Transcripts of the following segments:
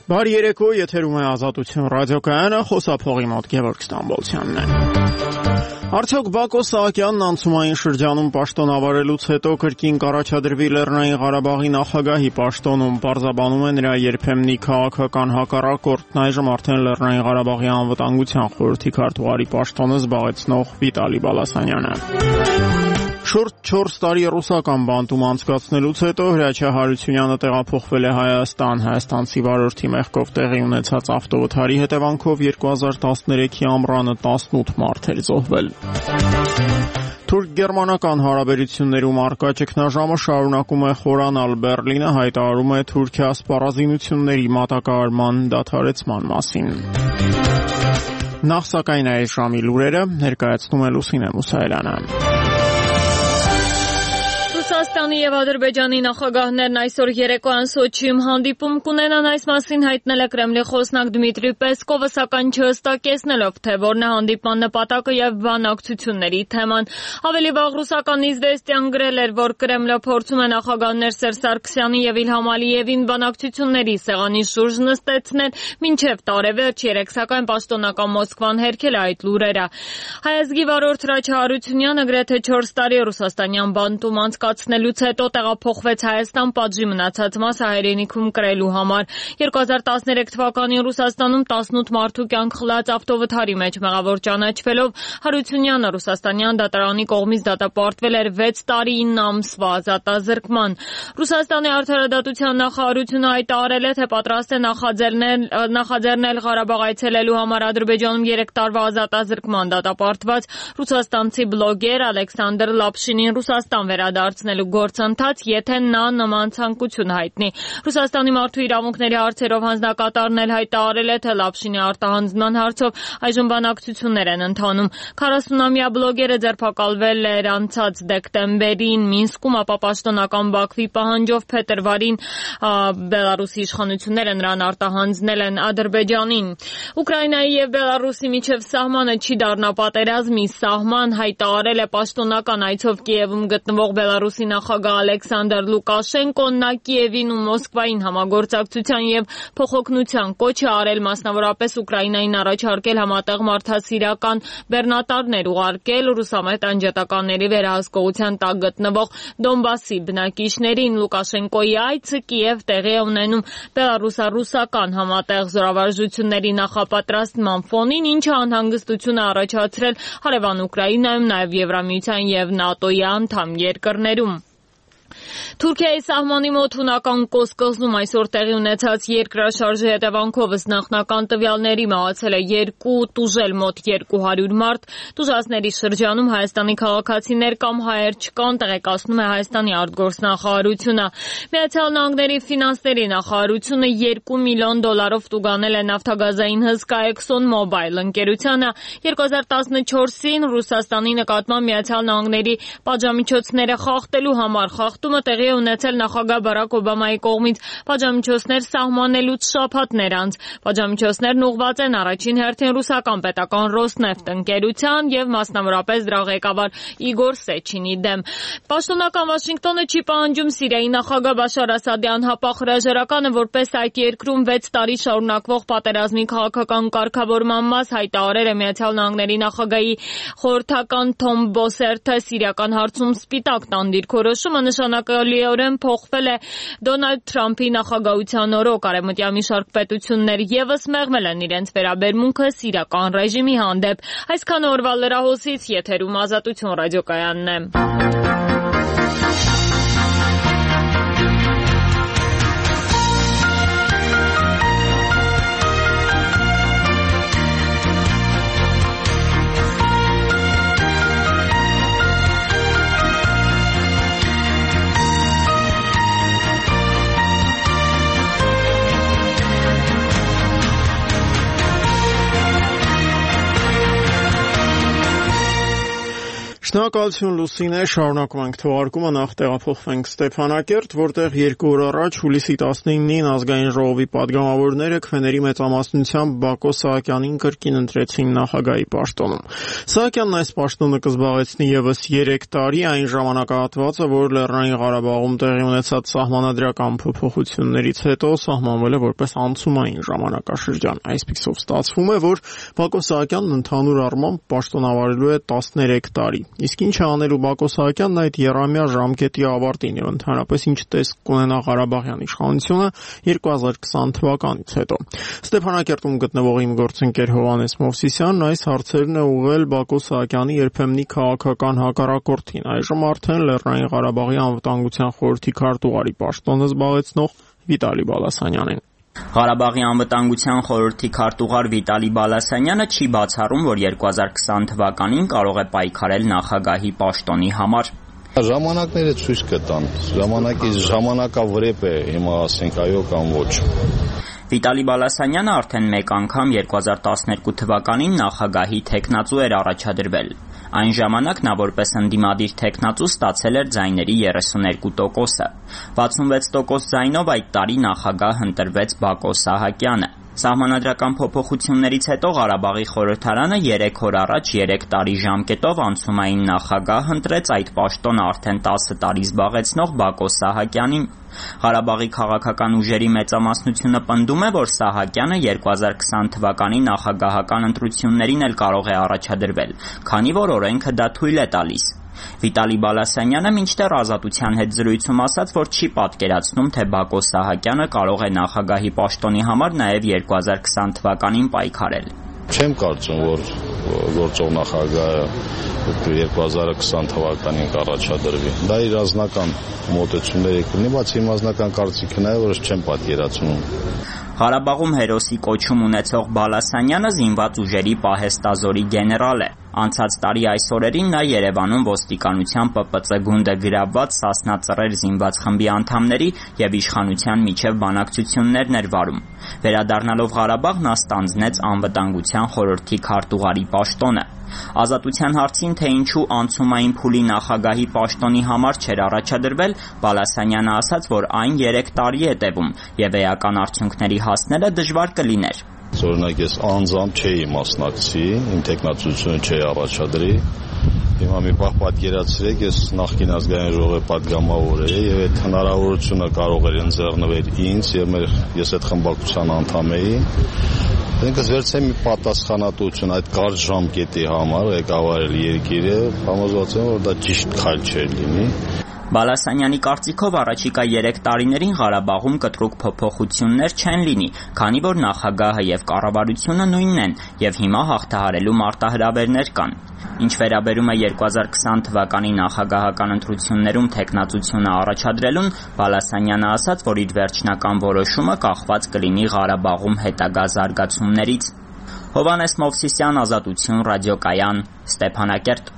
Բարի երեկո, եթերում է Ազատություն ռադիոկայանը, խոսափողի մոտ Գևորգ Ստամբոլցյանն է։ Արդյոք Բակո Սահակյանն անցումային շրջանում պաշտոնավարելուց հետո կրկին կառաջադրվի Լեռնային Ղարաբաղի նախագահի պաշտոնում, պարզաբանում է նրա երբեմնի քաղաքական հակառակորդն, այժմ արդեն Լեռնային Ղարաբաղի անվտանգության խորհրդի քարտուղարի պաշտոնը զբաղեցնող Վիտալի Բալասանյանը։ Շուրջ 4 տարի ռուսական բանտում անցկացնելուց հետո Հրաչյա Հարությունյանը տեղափոխվել է Հայաստան։ Հայաստանցի վարորդի մեղքով տեղի ունեցած ավտովթարի հետևանքով 2013-ի ամռանը 18 մարդ էր զոհվել։ Թուրք-գերմանական հարաբերություններում առկա ճգնաժամը շարունակում է խորանալ։ Բեռլինը հայտարարում է Թուրքիա սպառազինությունների մատակարարման դադարեցման մասին։ Նախ սակայն այս ժամի լուրերը ներկայացնում է Լուսինե Մուսայելյանը։ Ռուսաստանի եւ Ադրբեջանի նախագահներն այսօր երեկոյան Սոչիում հանդիպում կունենան, այս մասին հայտնել է Կրեմլի խոսնակ Դմիտրի Պեսկովը, սակայն չհստակեցնելով, թե որն է հանդիպման նպատակը եւ բանակցությունների թեման։ Ավելի վաղ ռուսական «Իզվեստիան» գրել էր, որ Կրեմլը փորձում է նախագահներ Սերժ Սարգսյանին եւ Իլհամ Ալիևին բանակցությունների սեղանի շուրջ նստեցնել մինչեւ տարեվերջ, սակայն պաշտոնական Մոսկվան հերքել է այդ լուրերը։ Հայազգի վարորդ Հրաչյա Հարությունյանը գրեթե 4 տարի ռուսաստանյան բանտում անցկացնելուց հետո տեղափոխվեց Հայաստան պատժի մնացած մասը հայրենիքում կրելու համար։ 2013 թվականին Ռուսաստանում 18 մարդու կյանք խլած ավտովթարի մեջ մեղավոր ճանաչվելով Հարությունյանը Ռուսաստանյան դատարանի կողմից դատապարտվել էր 6 տարի 9 ամսվա ազատազրկման։ Ռուսաստանի արդարադատության նախարարությունը հայտարարել է, թե պատրաստ է նախաձեռնել Ղարաբաղ այցելելու համար Ադրբեջանում 3 տարվա ազատազրկման դատապարտված ռուսաստանցի բլոգեր Ալեքսանդր Լապշինին Ռուսաստան վերադարձնելու գործընթաց, եթե նա նման ցանկություն հայտնի։ Ռուսաստանի մարդու իրավունքների հարցերով հանձնակատարն էլ հայտարարել է, թե Լապշինի արտահանձնման հարցով այժմ բանակցություններ են ընթանում։ 40-ամյա բլոգերը ձերբակալվել էր անցած դեկտեմբերին Մինսկում, ապա պաշտոնական Բաքվի պահանջով փետրվարին Բելարուսի իշխանությունները նրան արտահանձնել են Ադրբեջանին։ Ուկրաինայի եւ Բելարուսի միջև սահմանը չի դառնա պատերազմի սահման, հայտարարել է պաշտոնական այցով Կիևում գտնվող Բելարուսի նախագահ Ալեքսանդր Լուկաշենկոն։ Նա Կիևին ու Մոսկվային համագործակցության եւ փոխօգնության կոչ է արել, մասնավորապես Ուկրաինային առաջարկել համատեղ մարդասիրական բեռնատարներ ուղարկել ռուսամետ անջատականների վերահսկողության տակ գտնվող Դոնբասի բնակիչներին։ Լուկաշենկոյի այցը Կիև տեղի է ունենում բելարուսա-ռուսական համատեղ զորավարժությունների նախապատրաստման ֆոնին, ինչը անհանգստություն է առաջացրել հարևան Ուկրաինայում, նաեւ Եվրամիության եւ ՆԱՏՕ-ի անդամ երկրներում։ Թուրքիայի սահմանի մոտ հունական Կոս կղզում այսօր տեղի ունեցած երկրաշարժի հետևանքով նախնական տվյալների մահացել է 2, տուժել մոտ 200 մարդ։ Տուժածների շրջանում Հայաստանի քաղաքացիներ կամ հայեր չկան, տեղեկացնում է Հայաստանի արտգործնախարարությունը։ Միացյալ Նահանգների ֆինանսների նախարարությունը $2 միլիոն տուգանել է նավթագազային հսկա ExxonMobil ընկերությանը։ 2014-ին Ռուսաստանի նկատմամբ Միացյալ Նահանգների պատժամիջոցները խախտելու համար խախտումը տեղի է ունեցել նախագահ Բարակ Օբամայի կողմից պատժամիջոցներ սահմանելուց շաբաթներ անց։ Պատժամիջոցներն ուղղված են առաջին հերթին ռուսական պետական Ռոսնեֆտ ընկերության եւ մասնավորապես դրա ղեկավար Իգոր Սեչինի դեմ։ Պաշտոնական Վաշինգտոնը չի պահանջում Սիրիայի նախագահ Բաշար Ասադի անհապաղ հրաժարականը որպես այդ երկրում 6 տարի շարունակվող պատերազմի քաղաքական կարգավորման մաս, հայտարարել է Միացյալ Նահանգների նախագահի խորհրդական Թոմ Բոսերթը։ Սիրիական հարցում սպիտակ տան դիրքորոշումը նշանակալիորեն փոխվել է Դոնալդ Թրամփի նախագահության օրոք։ Արևմտյան մի շարք պետություններ եւս մեղմել են իրենց վերաբերմունքը սիրիական ռեժիմի հանդեպ։ Այսքան օրվա լրահոսից եթերում Ազատություն ռադիոկայանն է։ Շնորհակալություն Լուսինե, շարունակում ենք թողարկումը, նախ տեղափոխվենք Ստեփանակերտ, որտեղ 2 օր առաջ հուլիսի 19-ին ազգային ժողովի պատգամավորները քվեների մեծամասնությամբ Բակո Սահակյանին կրկին ընտրեցին նախագահի պաշտոնում։ Սահակյանն այս պաշտոնը կզբաղեցնի եւս 3 տարի, այն ժամանակահատվածը, որ Լեռնային Ղարաբաղում տեղի ունեցած սահմանադրական փոփոխություններից հետո սահմանվել է որպես անցումային ժամանակաշրջան։ Այսպիսով ստացվում է, որ Բակո Սահակյանն ընդհանուր առմամբ պաշտոնավարելու է 13 տարի։ Իսկ ինչ է անելու Բակո Սահակյանն այդ եռամյա ժամկետի ավարտին եւ ընդհանրապես ինչ տեսք կունենա Ղարաբաղյան իշխանությունը 2020 թվականից հետո։ Ստեփանակերտում գտնվող իմ գործընկեր Հովհաննես Մովսիսյանն այս հարցերն է ուղղել Բակո Սահակյանի երբեմնի քաղաքական հակառակորդին, այժմ արդեն Լեռնային Ղարաբաղի անվտանգության խորհրդի քարտուղարի պաշտոնը զբաղեցնող Վիտալի Բալասանյանին։ Ղարաբաղի անվտանգության խորհրդի քարտուղար Վիտալի Բալասանյանը չի բացառում, որ 2020 թվականին կարող է պայքարել նախագահի պաշտոնի համար։ Ժամանակները ցույց կտան, ժամանակավրեպ է, հիմա ասենք այո կամ ոչ։ Վիտալի Բալասանյանը արդեն մեկ անգամ 2012 թվականին նախագահի թեկնածու էր առաջադրվել։ Այն ժամանակ նա որպես ընդդիմադիր թեկնածու ստացել էր ձայների 32%-ը։ 66% ձայնով այդ տարի նախագահ ընտրվեց Բակո Սահակյանը։ Սահմանադրական փոփոխություններից հետո Ղարաբաղի խորհրդարանը 3 օր առաջ 3 տարի ժամկետով անցումային նախագահ ընտրեց այդ պաշտոնը արդեն 10 տարի զբաղեցնող Բակո Սահակյանին։ Ղարաբաղի քաղաքական ուժերի մեծամասնությունը պնդում է, որ Սահակյանը 2020 թվականի նախագահական ընտրություններին էլ կարող է առաջադրվել, քանի որ օրենքը դա թույլ է տալիս։ Վիտալի Բալասանյանը մինչդեռ Ազատության հետ զրույցում ասաց, որ չի պատկերացնում, թե Բակո Սահակյանը կարող է նախագահի պաշտոնի համար նաև 2020 թվականին պայքարել։ Չեմ կարծում, որ գործող նախագահը 2020 թվականին կառաջադրվի։ Դա իր անձնական մոտեցումների կլինի, բայց իմ անձնական կարծիքն է, որ չեմ պատկերացնում։ Գարաբաղում հերոսի կոչում ունեցող Բալասանյանը զինված ուժերի պահեստազորի գեներալ է։ Անցած տարի այս օրերին նա Երևանում ոստիկանության ՊՊՑ գունդը գրավված Սասնա Ծռեր զինված խմբի անդամների եւ իշխանության միջև բանակցություններն էր վարում։ Վերադառնալով Ղարաբաղ նա ստանձնեց անվտանգության խորհրդի քարտուղարի պաշտոնը։ Ազատության հարցին, թե ինչու անցումային փուլի նախագահի պաշտոնի համար չէր առաջադրվել, Բալասանյանը ասաց, որ այն 3 տարի է տևում եւ էական արդյունքների հասնելը դժվար կլիներ։ Օրինակ ես անձամբ չէի մասնակցի, իմ տեխնացությունը չէի առաջադրի։ Հիմա մի պահ պատկերացրեք, ես նախկին ազգային ժողովի պատգամավոր էի եւ այդ հնարավորությունը կարող էր ընձեռնվել ինձ եւ ես այդ խմբակցության անդամ էի։ Ինքս վերցրի մի պատասխանատվություն այդ կարճ ժամկետի համար ղեկավարել երկիրը, համոզված եմ, որ դա ճիշտ քայլ չէր լինի։ Բալասանյանի կարծիքով առաջիկա 3 տարիներին Ղարաբաղում կտրուկ փոփոխություններ չեն լինի, քանի որ նախագահը եւ կառավարությունը նույնն են եւ հիմա հաղթահարելու մարտահրավերներ կան։ Ինչ վերաբերում է 2020 թվականի նախագահական ընտրություններում տեխնացությունը առաջադրելուն, Բալասանյանը ասաց, որ իր վերջնական որոշումը կախված կլինի Ղարաբաղում հետագա զարգացումներից։ Հովհաննես Մովսիսյան, Ազատություն, ռադիոկայան, Ստեփանակերտ։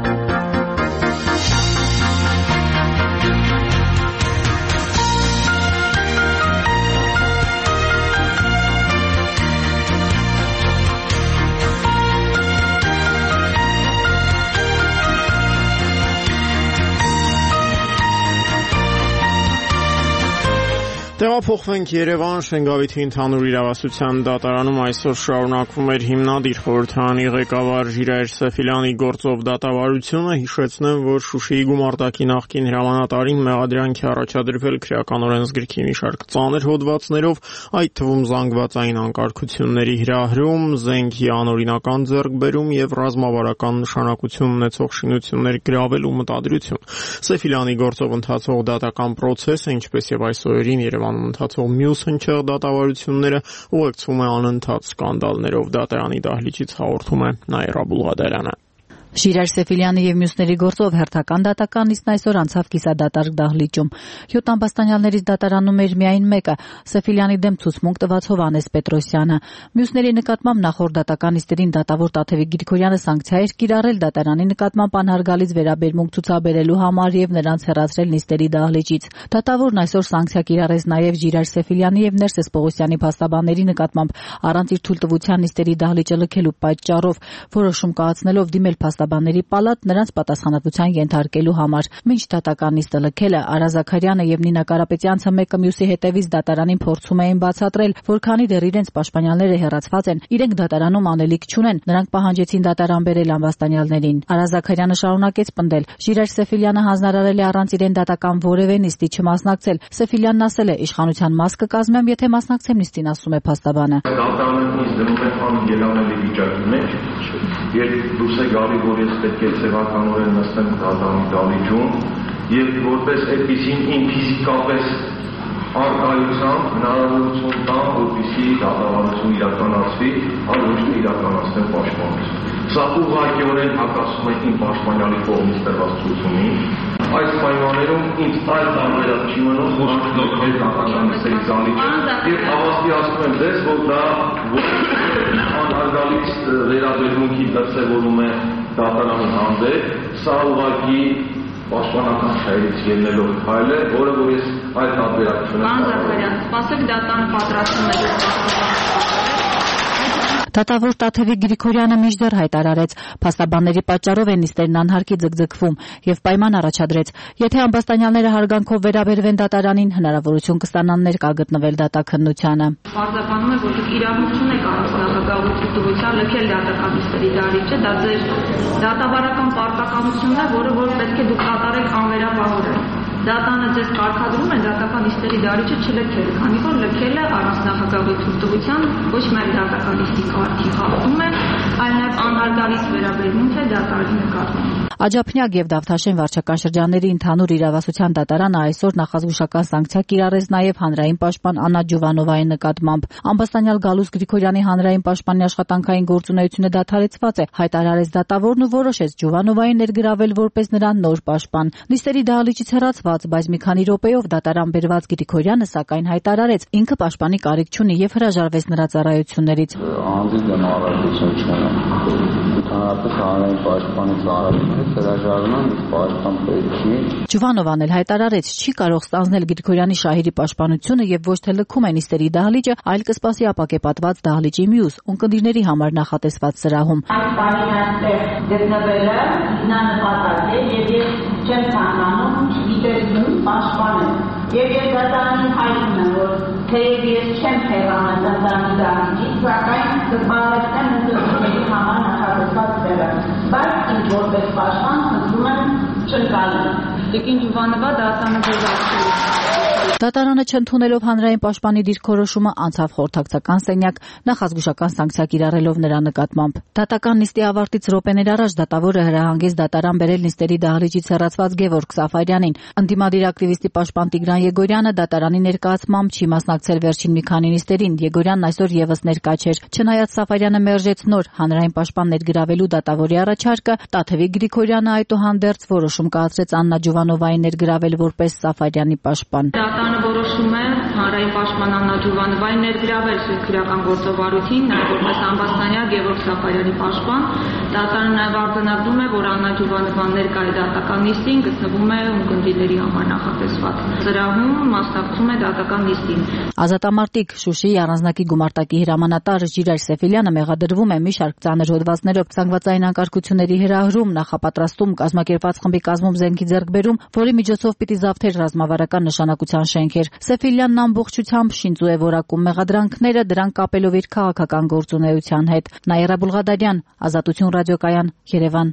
Տեղափոխվենք Երևան, Շենգավիթի ընդհանուր իրավասության դատարանում այսօր շարունակվում էր հիմնադիր խորհրդարանի ղեկավար Ժիրայր Սեֆիլյանի գործով դատավարությունը։ Հիշեցնեմ, որ Շուշիի գումարտակի նախկին հրամանատարին մեղադրանք է առաջադրվել քրեական օրենսգրքի մի շարք ծանր հոդվածներով, այդ թվում զանգվածային անկարգությունների հրահրում, զենքի անօրինական ձեռքբերում եւ ռազմավարական նշանակություն ունեցող շինություններ գրավելու մտադրություն։ Սեֆիլյանի գործով ընթացող դատական process-ը, ինչպես եւ այս օրերին Երևանում ընթացող մյուս հնչեղ դատավարությունները, ուղեկցվում է անընդհատ սկանդալներով։ Դատարանի դահլիճից հաղորդում է Նաիրա Բուլղադարյանը։ Ժիրայր Սեֆիլյանի եւ մյուսների գործով հերթական դատականից այսօր անցավ կիսադատարկ դահլիճում։ 7 ամբաստանյալներից դատարանում էր միայն մեկը՝ Սեֆիլյանի դեմ ցուցմունք տված Հովհաննես Պետրոսյանը։ Մյուսների նկատմամբ նախորդ դատականիստերին դատավոր Տաթևիկ Գրիգորյանը սանկցիա էր կիրառել դատարանի նկատմամբ անհարգալից վերաբերմունք ցուցաբերելու համար եւ նրանց հեռացրել նիստերի դահլիճից։ Դատավորն այսօր սանկցիա կիրառեց նաեւ Ժիրայր Սեֆիլյանի եւ Ներսես Պողոսյանի փաստաբանների նկատմամբ առանց իր թույլտվության նիստերի դահլիճը լքելու պատճառով, որոշում կայացնելով դիմել փաստաբանների փաստաբանների պալատ նրանց պատասխանատվության ենթարկելու համար։ Մինչ դատական նիստը լքելը Արա Զաքարյանը եւ Նինա Կարապետյանցը մեկը մյուսի հետևից դատարանին փորձում էին բացատրել, որ քանի դեռ իրենց պաշտպանյալները հեռացված են, իրենք դատարանում անելիք չունեն, նրանք պահանջեցին դատարան բերել ամբաստանյալներին։ Արա Զաքարյանը շարունակեց պնդել. Ժիրայր Սեֆիլյանը հանձնարարել է առանց իրեն դատական որևէ նիստի չմասնակցել։ Սեֆիլյանն ասել է, իշխանության մաս կկազմեմ, եթե մասնակցեմ նիստին, ասում է փաստաբանը։ Դատարանը ինձ դնում է անելանելի վիճակի մեջ, երբ դուրս է գալի, որ ես պետք է սեվականորեն նստեմ դատարանի դահլիճում եւ որպես այդպիսին իմ ֆիզիկապես արկայությամբ հնարավորություն տա, որպեսզի դատավարություն իրականացվի, այլ ոչ թե իրականացնեմ պաշտպանություն։ Սա ուղղակիորեն հակասում է իմ պաշտպանյալի կողմից տրված ցույցումին։ Այս պայմաններում ինձ այլ տարբերակ չի մնում, որ նորմալ դատական նիստերի դահլիճը եւ հավաստիացնում եմ ձեզ, որ դա անհարգալից վերաբերմունքի դրսևորում է դատարանի հանդեպ, սա ուղղակի պաշտպանական շահերից ելնելով հայլ է, որը որ ես այդ տարբերակ չունեմ։ Պարոն Զաքարյան, սպասեք դատանը պատրաստում է Դատավոր Տաթևիկ Գրիգորյանը մինչդեռ հայտարարեց, փաստաբանների պատճառով են նիստերն անհարկի ձգձգվում եւ պայման առաջադրեց, եթե ամբաստանյալները հարգանքով վերաբերվեն դատարանին, հնարավորություն կստանան ներկա գտնվել դատաքննությանը։ Պարզաբանում է, որ դուք իրավունք չունեք առանձնահատկության լքել դատական նիստերի դահլիճը, դա ձեր դատավարական պարտականությունն է, որը որ պետք է դուք կատարեք անվերապահորեն։ Դատանը ձեզ կարգադրում է դատական նիստերի դահլիճը չլքել, քանի որ լքելը առանձնահատկության թույլտվության ոչ միայն դատական նիստի կարգի խախտում է, այլ նաև անհարգալից վերաբերմունք է դատարանի նկատմամբ։ Աջափնյակ եւ Դավթաշեն վարչական շրջանների ընդհանուր իրավասության դատարանը այսօր նախազգուշական սանկցիա կիրառեց նաեւ հանրային պաշտպան Աննա Ջուվանովայի նկատմամբ։ Ամբաստանյալ Գալուս Գրիգորյանի հանրային պաշտպանի աշխատանքային գործունեությունը դադարեցված է, հայտարարեց դատավորն ու որոշեց Ջուվանովային ներգրավել որպես նրան նոր պաշտպան։ Նիստերի դահլիճից հեռացված, բայց մի քանի րոպեով դատարան բերված Գրիգորյանը սակայն հայտարարեց, ինքը պաշտպանի կարիք չունի եւ հրաժարվեց նրա ծառայություններից։ Ջուվանովան էլ հայտարարեց, չի կարող ստանձնել Գրիգորյանի շահերի պաշտպանությունը եւ ոչ թե լքում է նիստերի դահլիճը, այլ կսպասի ապակեպատված դահլիճի մյուս ունկնդիրների համար նախատեսված սրահում։ Այս տարիներ գտնվելը նպատակ է եւ ես չեմ ցանկանում չգիտեմ պաշտպանել։ Եվ ես դատարանին հայտնում եմ, որ թեև ես չեմ հեռանում դատարանի դահլիճից, սակայն կզբաղեցնեմ ունկնդիրների համար նախատեսված սրահը։ Բայց ինձ որպես պաշտպան խնդրում եմ չընկալել։ Տիկին Ջուվանովա դատանը գոզացրել։ Դատարանը չընդունելով հանրային պաշտպանի դիրքորոշումը անցավ խորհրդակցական սենյակ, նախազգուշական սանկցիա կիրառելով նրա նկատմամբ։ Դատական նիստի ավարտից րոպեներ առաջ դատավորը հրահանգեց դատարան բերել նիստերի դահլիճից հեռացված Գևորգ Սաֆարյանին։ Ընդդիմադիր ակտիվիստի պաշտպան Տիգրան Եգորյանը դատարանի ներկայացմամբ չի մասնակցել վերջին մի քանի նիստերին։ Եգորյանն այսօր եւս ներկա չէր։ Չնայած Սաֆարյանը մերժեց նոր հանրային պաշտպան ներգրավելու դատավորի առաջարկը, Տաթևիկ Գրիգորյանը այդուհանդերձ որոշում կայացրեց Աննա Ջուվանովային ներգրավել որպես Սաֆարյանի պաշտպան։ Դատարանը որոշում է հանրային պաշտպան Աննա Ջուվանովային ներգրավել սուբսիդիական գործողությունին, նաև որպես ամբաստանյալ Գևորգ Սաֆարյանի պաշտպան։ Դատարանը նաև արձանագրում է, որ Աննա Ջուվանովան ներկա է դատական նիստին, գտնվում է ունկնդիրների համար նախատեսված սրահում, մասնակցում է դատական նիստին։ Ազատամարտիկ Շուշիի առանձնակի գումարտակի հրամանատար Ժիրայր Սեֆիլյանը մեղադրվում է մի շարք ծանր հոդվածներով զանգվածային անկարգությունների հրահրում, նախապատրաստում, կազմակերպված խմբի կազմում զենքի ձեռքբերում, որի միջոցով պիտի զավթեր ռազմավարական նշանակության շենքեր։ Սեֆիլյանն ամբողջությամբ շինծու է որակում մեղադրանքները, դրանք կապելով իր քաղաքական գործունեության հետ։ Նաիրա Բուլղադարյան, Ազատություն ռադիոկայան, Երևան։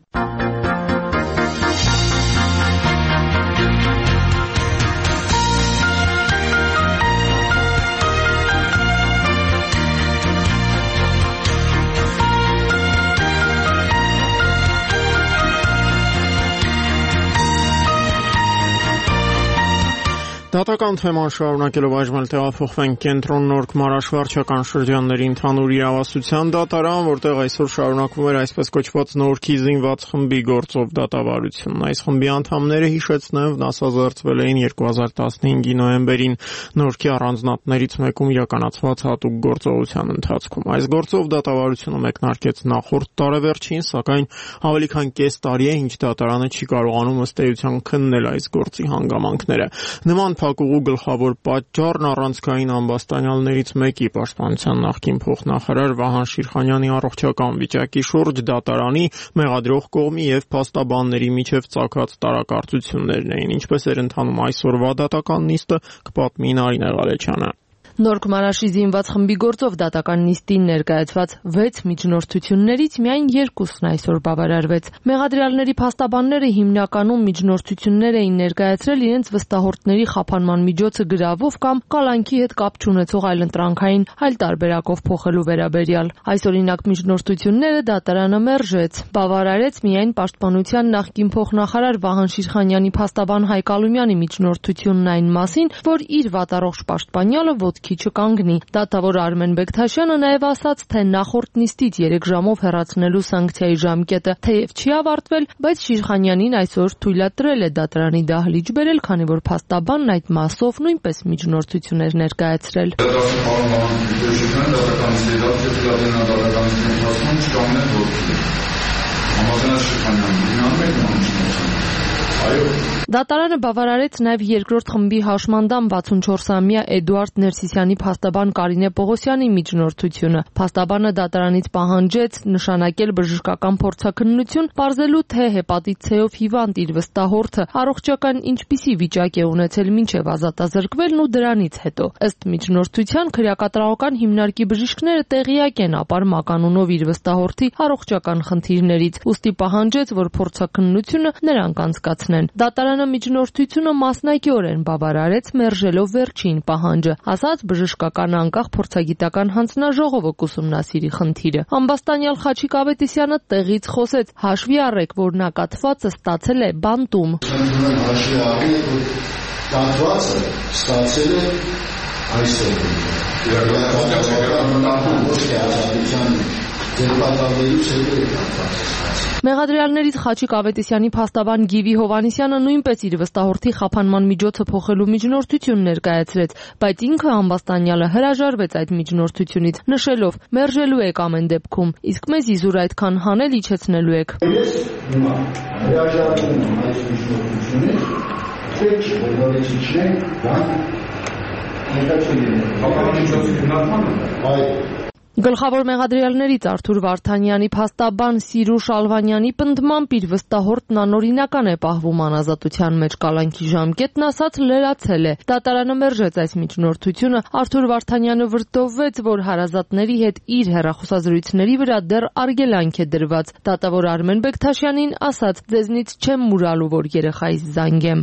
Դատական թեման շարունակելով այժմ տեղափոխվենք կենտրոն Նորք Մարաշ վարչական շրջանների ընդհանուր իրավասության դատարան, որտեղ այսօր շարունակվում էր այսպես կոչված Նորքի զինված խմբի գործով դատավարությունն։ Այս խմբի անդամները, հիշեցնեմ, վնասազերծվել էին 2015-ի նոյեմբերին Նորքի առանձնատներից մեկում իրականացված հատուկ գործողության ընթացքում։ Այս գործով դատավարությունը մեկնարկեց նախորդ տարեվերջին, սակայն ավելի քան կես տարի է, ինչ դատարանը չի կարողանում ըստ էության քննել այս գործի հանգամանքները։ Նման փակուղու գլխավոր պատճառն առանցքային ամբաստանյալներից մեկի պաշտպանության նախկին փոխնախարար Վահան Շիրխանյանի առողջական վիճակի շուրջ դատարանի, մեղադրող կողմի եւ փաստաբանների միջև ծագած տարակարծություններն էին, ինչպես էր ընթանում այսօրվա դատական նիստը, կպատմի Նարինե Ղալեչյանը։ Նոր Քմարաշի զինված խմբի գործով դատական նիստին ներկայացված 6 միջնորդություններից միայն 2-ն այսօր բավարարվեց։ Մեղադրյալների փաստաբանները հիմնականում միջնորդություններ էին ներկայացրել իրենց վստահորդների խափանման միջոցը գրավով կամ կալանքի հետ կապ չունեցող այլընտրանքային այլ տարբերակով փոխելու վերաբերյալ։ Այս օրինակ միջնորդությունները դատարանը մերժեց, բավարարեց միայն պաշտպանության նախկին փոխնախարար Վահան Շիրխանյանի փաստաբան Հայկ Ալումյանի միջնորդությունն այն մասին, որ իր վատառողջ պաշտպանյալը ոտքի չկանգնի։ Դատավոր Արմեն Բեկթաշյանը նաև ասաց, թե նախորդ նիստից 3 ժամով հեռացնելու սանկցիայի ժամկետը թեև չի ավարտվել, բայց Շիրխանյանին այսօր թույլատրել է դատարանի դահլիճ բերել, քանի որ փաստաբանն այդ մասով նույնպես միջնորդություններ ներկայացրել։ Դատարանը բավարարեց նաև երկրորդ խմբի հաշմանդամ 64-ամյա Էդուարդ Ներսիսյանի փաստաբան Կարինե Պողոսյանի միջնորդությունը։ Փաստաբանը դատարանից պահանջեց նշանակել բժշկական փորձաքննություն, պարզելու թե հեպատիտ C-ով հիվանդ իր վստահորդը առողջական ինչպիսի վիճակ է ունեցել մինչև ազատազրկվելն ու դրանից հետո։ Ըստ միջնորդության քրեակատարողական հիմնարկի բժիշկները տեղյակ են ապար մականունով իր վստահորդի առողջական խնդիրներից, ուստի պահանջեց, որ փորձաքննությունը նրանք անցկացնեն։ Դատարանը միջնորդությունը մասնակիորեն բավարարեց, մերժելով վերջին պահանջը, ասաց բժշկական անկախ փորձագիտական հանձնաժողովը կուսումնասիրի խնդիրը։ Ամբաստանյալ Խաչիկ Ավետիսյանը տեղից խոսեց, հաշվի առեք, որ նկատվածը ստացել է բանտում։ Հաշվի առեք, որ կատվածը ստացել է այստեղ։ Մեղադրյալներից Խաչիկ Ավետիսյանի փաստաբան Գիվի Հովանիսյանը նույնպես իր վստահորդի խափանման միջոցը փոխելու միջնորդություն ներկայացրեց, բայց ինքը ամբաստանյալը հրաժարվեց այդ միջնորդությունից, նշելով՝ մերժելու եք ամեն դեպքում, իսկ մեզ իզուր այդքան հանել իջեցնելու եք։ Ես հիմա հրաժարվում եմ այս միջնորդությունից, պետք է բոլորից իջնենք, Գլխավոր մեղադրյալներից Արթուր Վարդանյանի փաստաբան Սիրուշ Ալվանյանի պնդմամբ իր վստահորդն անօրինական է պահվում անազատության մեջ, կալանքի ժամկետն ասած լրացել է։ Դատարանը մերժեց այս միջնորդությունը, Արթուր Վարդանյանը վրդովվեց, որ հարազատների հետ իր հեռախոսազրույցների վրա դեռ արգելանք է դրված։ Դատավոր Արմեն Բեկթաշյանին ասաց՝ ձեզնից չեմ մուրալու, որ երեխայիս զանգեմ։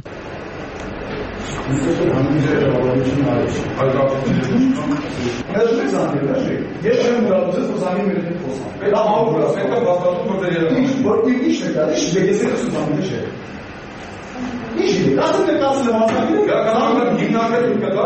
Ես չեմ մուրալուց, որ զանգեմ մեր հետ խոսամ։ Պետք է մուրալուց, պետք է բացատրում, որ դեր երեխան։ Որ ինչ է դա, ինչ վեգեսերը սուզանում չէ։ Ինչ է, ասում եք ասել եմ ասակի։ Գաղթանան գիմնազիա կա,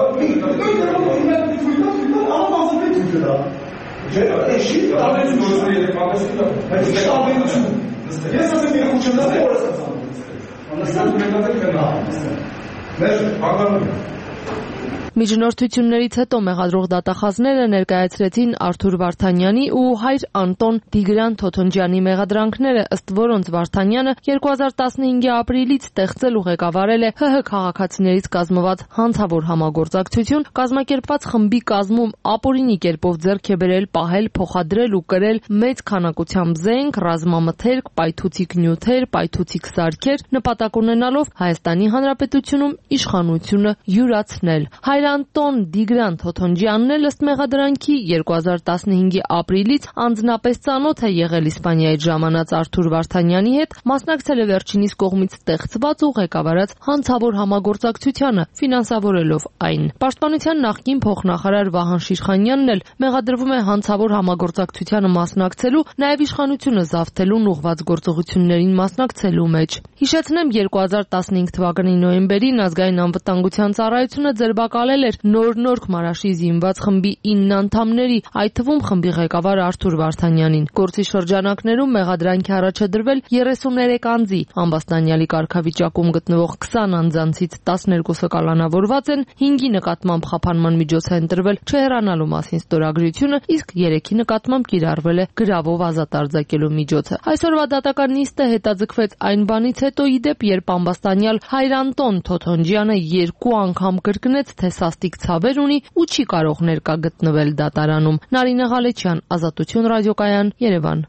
Միջնորդություններից հետո մեղադրող դատախազները ներկայացրեցին Արթուր Վարդանյանի ու հայր Անտոն Տիգրան Թոթոնջյանի մեղադրանքները, ըստ որոնց Վարդանյանը 2015-ի ապրիլից ստեղծել ու ղեկավարել է ՀՀ քաղաքացիներից կազմված հանցավոր համագործակցություն, կազմակերպված խմբի կազմում ապօրինի կերպով ձեռք է բերել, պահել, փոխադրել ու կրել մեծ քանակությամբ զենք, ռազմամթերք, պայթուցիկ նյութեր, պայթուցիկ սարքեր, նպատակ ունենալով Հայաստանի Հանրապետությունում իշխանությունը յուրացնել։ Անտոն Տիգրան Թոթոնջյանն էլ ըստ մեղադրանքի 2015-ի ապրիլից անձնապես ծանոթ է եղել Իսպանիայից ժամանած Արթուր Վարդանյանի հետ, մասնակցել է վերջինիս կողմից ստեղծված ու ղեկավարած հանցավոր համագործակցությանը, ֆինանսավորելով այն։ Պաշտպանության նախկին փոխնախարար Վահան Շիրխանյանն էլ մեղադրվում է հանցավոր համագործակցությանը մասնակցելու, նաև իշխանությունը զավթելուն ուղղված գործողություններին մասնակցելու մեջ։ Հիշեցնեմ, 2015 թվականի նոյեմբերին ազգային անվտանգության ծառայությունը ձերբակալել եղել էր Նոր Մարաշի զինված խմբի 9 անդամների, այդ թվում խմբի ղեկավար Արթուր Վարդանյանին։ Գործի շրջանակներում մեղադրանքի առաջադրվել 33 անձի, ամբաստանյալի կարգավիճակում գտնվող 20 անձանցից 12-ը կալանավորված են, 5-ի նկատմամբ խափանման միջոց է ընտրվել չհեռանալու մասին ստորագրությունը, իսկ 3-ի նկատմամբ կիրառվել է գրավով ազատ արձակելու միջոցը։ Այսօրվա դատական նիստը հետաձգվեց այն բանից հետո, իդեպ, երբ ամբաստանյալ Հայրանտոն Թոթոնջյանը 2 անգամ կրկնեց, թե սաստիկ ցավեր ունի ու չի կարող ներկա գտնվել դատարանում։ Նարինե Ղալեչյան, Ազատություն ռադիոկայան, Երևան։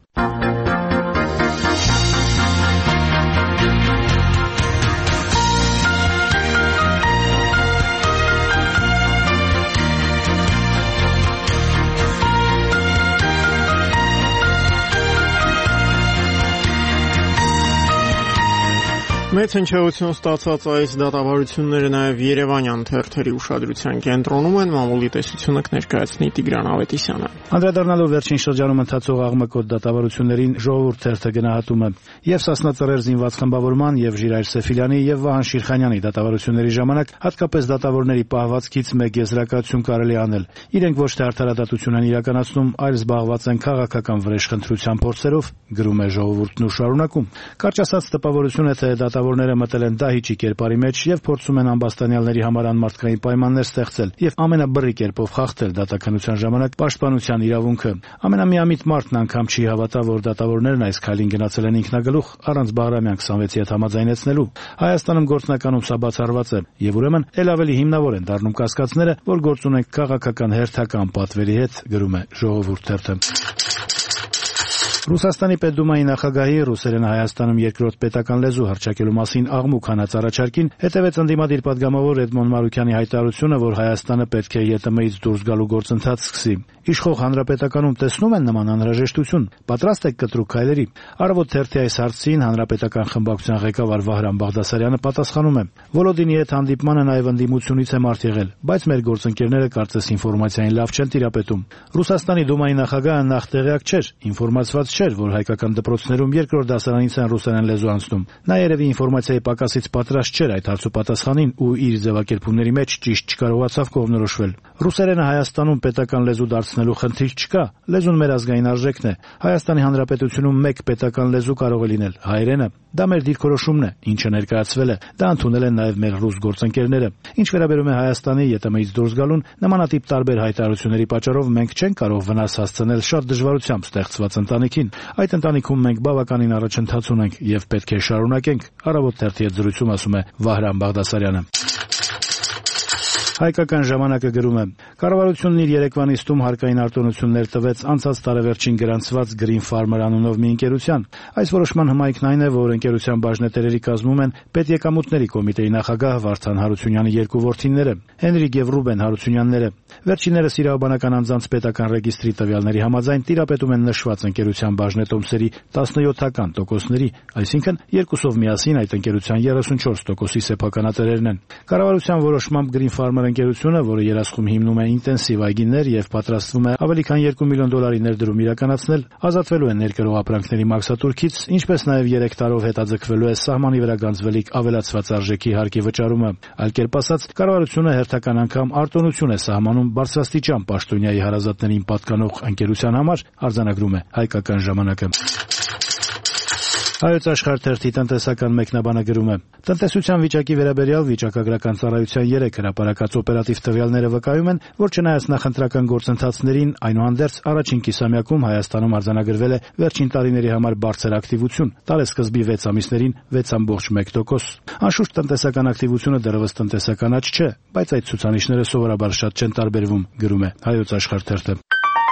Մեծ հնչեղություն ստացած այս դատավարությունները նաև երևանյան թերթերի ուշադրության կենտրոնում են, մամուլի տեսությունը կներկայացնի Տիգրան Ավետիսյանը։ Անդրադառնալով վերջին շրջանում ընթացող աղմկոտ դատավարություններին Ժողովուրդ թերթը գնահատում է եւ Սասնա Ծռեր զինված խմբավորման եւ Ժիրայր Սեֆիլյանի եւ Վահան Շիրխանյանի դատավարությունների ժամանակ հատկապես դատավորների պահվածքից մեկ եզրակացություն կարելի անել։ Իրենք ոչ թե արդարադատություն են իրականացնում, այլ զբաղված են քաղաքական վրեժխնդրության փորձերով, գրում է Ժողովուրդն ու շարունակում։ Կարճ ասած, տպավորություն է, թե դատավորները մտել են դահիճի կերպարի մեջ եւ փորձում են ամբաստանյալների համար անմարդկային պայմաններ ստեղծել եւ ամենաբռի կերպով խախտել դատականության ժամանակ պաշտպանության իրավունքը։ Ամենամիամիտ մարդն անգամ չի հավատա, որ դատավորներն այս քայլին գնացել են ինքնագլուխ առանց Բաղրամյան 26-ի հետ համաձայնեցնելու։ Հայաստանում գործնականում սա բացառված է եւ ուրեմն ել ավելի հիմնավոր են դառնում կասկածները, որ գործ ունեն քաղաքական հերթական պատվերի հետ, գրում է Ժողովուրդ թերթը։ Ռուսաստանի Պետդումայի նախագահի ռուսերենը Հայաստանում երկրորդ պետական լեզու հռչակելու մասին աղմուկ հանած առաջարկին հետևեց ընդդիմադիր պատգամավոր Էդմոն Մարուքյանի հայտարարությունը, որ Հայաստանը պետք է ԵՏՄ-ից դուրս գալու գործընթաց սկսի։ Իշխող հանրապետականում տեսնում են նման անհրաժեշտություն, պատրաստ եք կտրուկ քայլերի։ Առավոտ թերթի այս հարցին հանրապետական խմբակցության ղեկավար Վահրամ Բաղդասարյանը պատասխանում է. Վոլոդինի հետ հանդիպմանը նաև ընդդիմությունից է մարդ եղել, բայց մեր գործընկերները կարծես ինֆորմացիային լավ չեն տիրապետում։ Ռուսաստանի Դումայի նախագահը նախ տեղյակ չէր, ինֆորմացված չէր, որ հայկական դպրոցներում երկրորդ դասարանից են ռուսերեն լեզու անցնում։ Նա երևի ինֆորմացիայի պակասից պատրաստ չէր այդ հարցու պատասխանին ու իր ձևակերպումների մեջ ճիշտ չկարողացավ կողմնորոշվել։ Ռուսերենը Հայաստանում պետական լեզու դարձնելու խնդիր չկա, լեզուն մեր ազգային արժեքն է։ Հայաստանի Հանրապետությունում մեկ պետական լեզու կարող է լինել՝ հայերենը։ Դա մեր դիրքորոշումն է, ինչը ներկայացվել է։ Դա ընդունել են նաև մեր ռուս գործընկերները։ Ինչ վերաբերում է Հայաստանի ԵՏՄ-ից դուրս գալուն, նմանատիպ տարբեր հայտարարությունների պատճառով մենք չենք կարող վնաս հասցնել շատ դժվարությամբ ստեղծված ընտանիքին։ Այդ ընտանիքում մենք բավականին առաջընթաց ունենք եւ պետք է շարունակենք, Առավոտ թերթի հետ զրույցում ասում է Վահրամ Բաղդասարյանը։ Հայկական ժամանակը գրում է. Կառավարությունն իր երեկվա նիստում հարկային արտոնություններ տվեց անցած տարեվերջին գրանցված Green Farmer անունով մի ընկերության։ Այս որոշման հմայքն այն է, որ ընկերության բաժնետերերի կազմում են պետեկամուտների կոմիտեի նախագահ Վարդան Հարությունյանի երկու որդիները, Հենրիկ եւ Ռուբեն Հարությունյանները։ Վերջիններս իրավաբանական անձանց պետական ռեգիստրի տվյալների համաձայն տիրապետում են նշված ընկերության բաժնետոմսերի 17%-ների, այսինքն երկուսով միասին այդ ընկերության 34%-ի սեփականատերերն են։ Կառավարության որոշմամբ Green Farmer ընկերությունը, որը երասխում հիմնում է ինտենսիվ այգիներ եւ պատրաստվում է ավելի քան $2 միլիոն ներդրում իրականացնել, ազատվելու է ներկերող ապրանքների մաքսատուրքից, ինչպես նաեւ 3 տարով հետաձգվելու է սահմանի վրա գանձվելիք ավելացված արժեքի հարկի վճարումը։ Այլ կերպ ասած, կառավարությունը հերթական անգամ արտոնություն է սահմանում բարձրաստիճան պաշտոնյայի հարազատներին պատկանող ընկերության համար, արձանագրում է Հայկական ժամանակը։ Հայոց աշխարհ թերթի տնտեսական մեկնաբանը գրում է. Տնտեսության վիճակի վերաբերյալ վիճակագրական ծառայության 3 հրապարակած օպերատիվ տվյալները վկայում են, որ չնայած նախընտրական գործընթացներին, այնուհանդերձ առաջին կիսամյակում Հայաստանում արձանագրվել է վերջին տարիների համար բարձր ակտիվություն, տարեսկզբի 6 ամիսներին 6.1%։ Անշուշտ տնտեսական ակտիվությունը դեռևս տնտեսական աճ չէ, բայց այդ ցուցանիշները սովորաբար շատ չեն տարբերվում, գրում է Հայոց աշխարհ թերթը։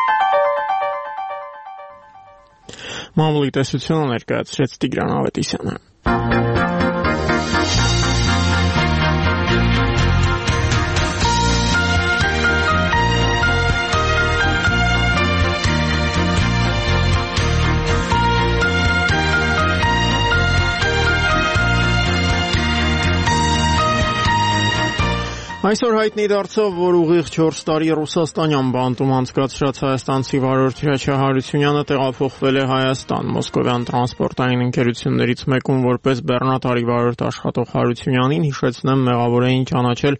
Մամուլի տեսությունը ներկայացրեց Տիգրան Ավետիսյանը։ Այսօր հայտնի դարձավ, որ ուղիղ 4 տարի Ռուսաստանյան բանտում անցկացրած հայաստանցի վարորդ Հրաչյա Հարությունյանը տեղափոխվել է Հայաստան։ Մոսկովյան տրանսպորտային ընկերություններից մեկում որպես բեռնատարի վարորդ աշխատող Հարությունյանին, հիշեցնեմ, մեղավոր էին ճանաչել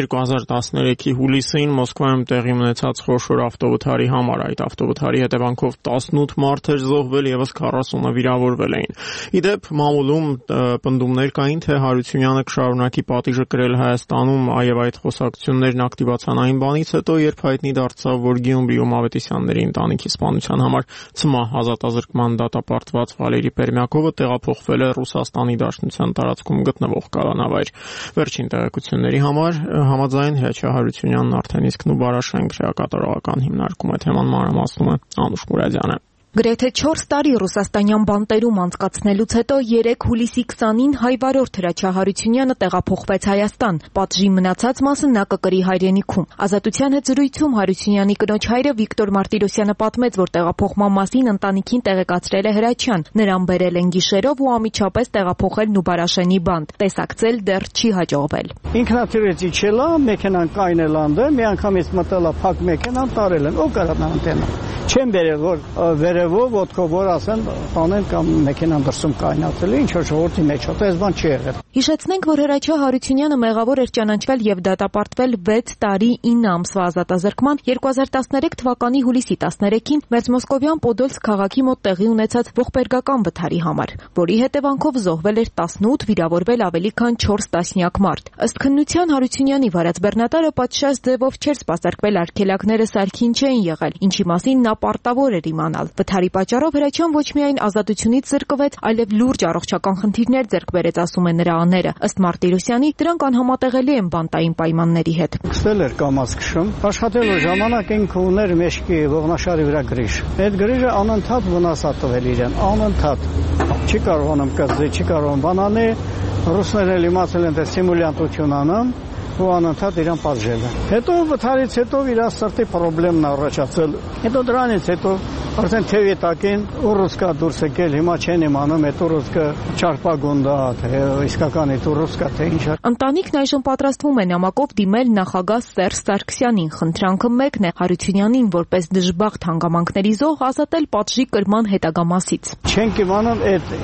2013-ի հուլիսին Մոսկվայում տեղի ունեցած խոշոր ավտովթարի համար։ Այդ ավտովթարի հետևանքով 18 մարդ էր զոհվել, եւս 40-ը վիրավորվել էին։ Իդեպ մամուլում պնդումներ կային, թե Հարությունյանը կշարունակի պատիժը կրել Հայաստանում, այև այդ խոսակցություններն ակտիվացան այն բանից հետո, երբ հայտնի դարձավ, որ Գյումրիում Ավետիսյանների ընտանիքի սպանության համար ՑՄԱ ազատազրկման դատապարտված Վալերի Պերմյակովը տեղափոխվել է Ռուսաստանի Դաշնության տարածքում գտնվող կալանավայր։ Վերջին տեղեկությունների համաձայն Հրաչյա Հարությունյանն արդեն իսկ Նուբարաշեն քրեակատարողական հիմնարկում է, թեման մանրամասնում է Անուշ Մուրադյանը։ Գրեթե 4 տարի ռուսաստանյան բանտերում անցկացնելուց հետո 3 հուլիսի 20-ին հայ վարորդ Հրաչյա Հարությունյանը տեղափոխվեց Հայաստան։ Պատժի մնացած մասը նա կկրի հայրենիքում։ Ազատության հետ զրույցում Հարությունյանի կնոջ հայրը Վիկտոր Մարտիրոսյանը պատմեց, որ տեղափոխման մասին ընտանիքին տեղեկացրել է Հրաչյան։ Նրան բերել են գիշերով ու անմիջապես տեղափոխել Նուբարաշենի բանտ։ Տեսակցել դեռ չի հաջողվել։ Ինքնաթիռից իջելա, մեքենան կայնել անդը, մի անգամից մտելա փակ մեքենան, տարել են, ով կարա անտենա։ Չեմ բերել, որ վերևով ոտքով որ ասեն, տանեն կամ մեքենան դրսում կայնացել է, ինչ որ ժողովրդի մեջ է, այս բան չի եղել։ Հիշեցնենք, որ Հրաչյա Հարությունյանը մեղավոր էր ճանաչվել եւ դատապարտվել 6 տարի 9 ամսվա ազատազրկման 2013 թվականի հուլիսի 13-ին Մերձմոսկովյան Պոդոլսկ քաղաքի մոտ տեղի ունեցած ողբերգական վթարի համար, որի հետևանքով զոհվել էր 18, վիրավորվել ավելի քան 4 տասնյակ մարդ։ Ըստ քննության Հարությունյանի վարած բեռնատարը պատշաճ ձևով չէր սպասարկվել արգելակները սարքին չէին եղել, ինչի մասին նա պարտավոր էր իմանալ։ Վթարի պատճառով Հրաչյան ոչ միայն ազատությունից զրկվեց, այլև լուրջ առողջական խնդիրներ ձեռք բերեց, ասում է նրա աները։ Ըստ Մարտիրոսյանի, դրանք անհամատեղելի են բանտային պայմանների հետ։ Սկսել էր կամաց քշում, աշխատելու ժամանակ ինքը ուներ մեջքի ողնաշարի վրա գրիժ։ Այդ գրիժը անընդհատ վնաս է տվել իրեն, անընդհատ։ Չի կարողանում կծել, չի կարողանում բանանի, ռուսներն էլ իմացել են, թե սիմուլյանտություն անան ու անընդհատ իրան պատժել են։ Հետո վթարից հետո իր սրտի խնդիրն առաջացել։ Հետո դրանից հետո արդեն թևի տակին ռուսկա դուրս եկել, հիմա չեն իմանում, այդ ռուսկը չարպագունդա, թե իսկական այդ ռուսկա թե ինչ։ Ընտանիքն այժմ պատրաստվում է նամակով դիմել նախագահ Սերժ Սարգսյանին։ Խնդրանքը մեկն է՝ Հարությունյանին որպես դժբախտ հանգամանքների զոհ ազատել պատժի կրման հետագա մասից։ Չենք իմանում այդ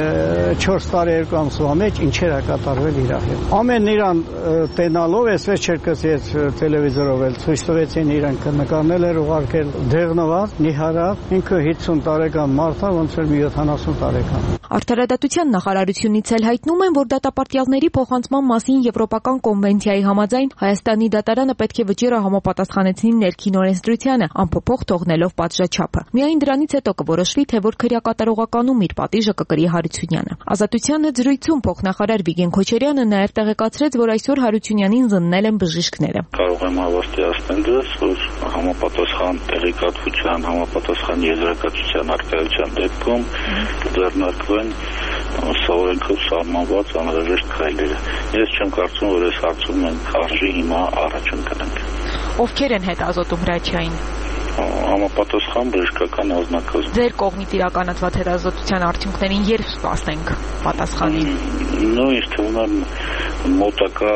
4 տարի 2 ամսվա մեջ ինչեր է կատարվել իր հետ։ Ամեն իրան տենալով էսպես չերկսեց տելևիզորով էլ ցույց տվեցին իրան նկարներ էր ուղարկել դեղնված, նիհարավ, ինքը 50 տարեկան մարդ է, ոնց որ 70 տարեկան։ Արդարադատության նախարարությունից էլ հայտնում են, որ դատապարտյալների փոխանցման մասին Եվրոպական կոնվենցիայի համաձայն Հայաստանի դատարանը պետք է վճիռը համապատասխանեցնի ներքին օրենսդրությանը, անփոփոխ թողնելով պատժաչափը։ Միայն դրանից հետո կորոշվի, թե որ քրեակատարողականում իր պատիժը կկրի Հարությունյանը։ Ազատության հետ զրույցում փոխնախարար Վիգեն Քոչարյանը նաև տեղեկացրեց, որ այսօր Հարությունյանին զննել են բժիշկները։ Կարող եմ հավաստիացնել դες, որ համապատասխան տեղեկատվության, համապատասխան եզրակացության արկայության դեպքում ձեռնարկվեն սովորենքով սահմանված անհրաժեշտ քայլերը։ Ես չեմ կարծում, որ այս հարցում մենք արժի հիմա առաջ ընկնենք։ Ովքեր են հետազոտում Հրաչյային։ Համապատասխան բժշկական անձնակազմ։ Ձեր կողմից իրականացված հետազոտության արդյունքներին երբ սպասենք պատասխանին։ Ինձ թվում է մոտակա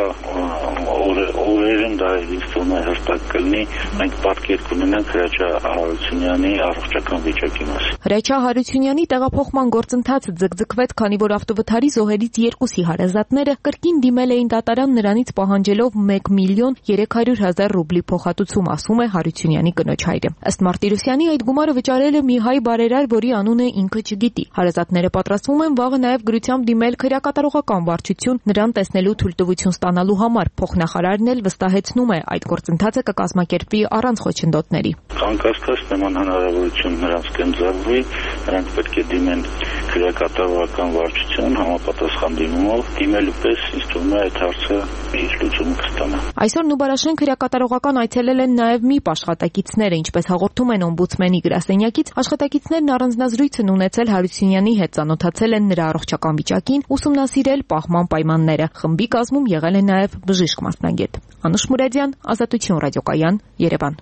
օրերին դա ինձ թվում է հստակ կլինի, մենք պատկեր կունենանք Հրաչյա Հարությունյանի առողջական վիճակի մասին։ Հրաչյա Հարությունյանի տեղափոխման գործընթացը ձգձգվեց, քանի որ ավտովթարի զոհերից 2-ի հարազատները կրկին դիմել էին դատարան նրանից պահանջելով 1.300.000 ռուբլի փոխհատուցում, ասում է Հարությունյանի կնոջ հայրը։ Ըստ Մարտիրոսյանի այդ գումարը վճարել է մի հայ բարերար, որի անունը ինքը չգիտի։ Հարազատները պատրաստվում են վաղը նաև գրությամբ դիմել քրեակատարողական վարչություն նրան տեսնելու թույլտվություն ստանալու համար։ Փոխնախարարն էլ վստահեցնում է, այդ գործընթացը կկազմակերպվի առանց խոչընդոտների։ Անկասկած նման հնարավորություն նրանց կընձեռվի, նրանք պետք է դիմեն քրեակատարողական վարչություն համապատասխան դիմումով, դիմելու պես ինձ թվում է այդ հարցը իր լուծումը կստանա։ Այսօր Նուբարաշեն քրեակատարողական այցելել են նաև ՄԻՊ աշխատակիցները, ինչպես հաղորդում են օմբուդսմենի գրասենյակից, աշխատակիցներն առանձնազրույց են ունեցել Հարությունյանի հետ, ծանոթացել են նրա առողջական վիճակին, ուսումնասիրել պահման պայմանները։ Խմբի կազմում եղել է նաև բժիշկ մասնագետ։ Անուշ Մուրադյան, Ազատություն ռադիոկայան, Երևան։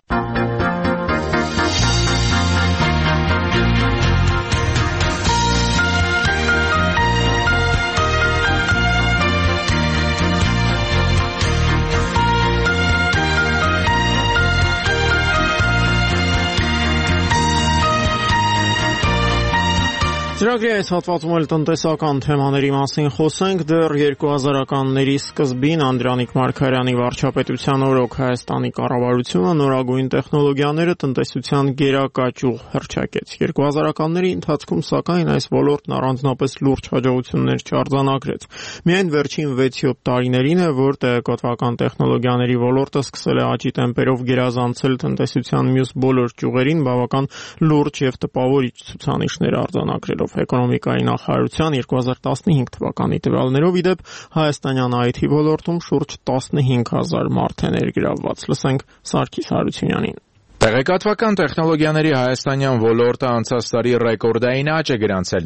Ծրագրի այս հատվածում էլ տնտեսական թեմաների մասին խոսենք։ Դեռ 2000-ականների սկզբին Անդրանիկ Մարգարյանի վարչապետության օրոք Հայաստանի կառավարությունը նորագույն տեխնոլոգիաները տնտեսության գերակա ճյուղ հռչակեց։ 2000-ականների ընթացքում, սակայն, այս ոլորտն առանձնապես լուրջ հաջողություններ չարձանագրեց։ Միայն վերջին 6-7 տարիներին է, որ տեղեկատվական տեխնոլոգիաների ոլորտը սկսել է աճի տեմպերով գերազանցել տնտեսության մյուս բոլոր ճյուղերին, բավական լուրջ եւ տպավորիչ ցուցանիշներ արձանագրելով։ Էկոնոմիկայի նախարարության 2015 թվականի տվյալներով, ի դեպ, հայաստանյան IT ոլորտում շուրջ 15000 մարդ է ներգրավված։ Լսենք Սարգիս Հարությունյանին։ Տեղեկատվական տեխնոլոգիաների հայաստանյան ոլորտը անցած տարի ռեկորդային աճ է գրանցել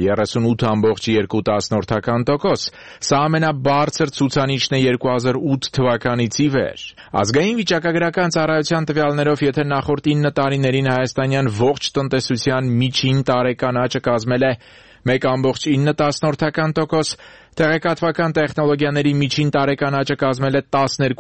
38.2%։ Սա ամենաբարձր ցուցանիշն է 2008 թվականից ի վեր։ Ազգային վիճակագրական ծառայության տվյալներով, եթե նախորդ 9 տարիներին հայաստանյան ողջ տնտեսության միջին տարեկան աճը կազմել է 1.9%, տեղեկատվական տեխնոլոգիաների միջին տարեկան աճը կազմել է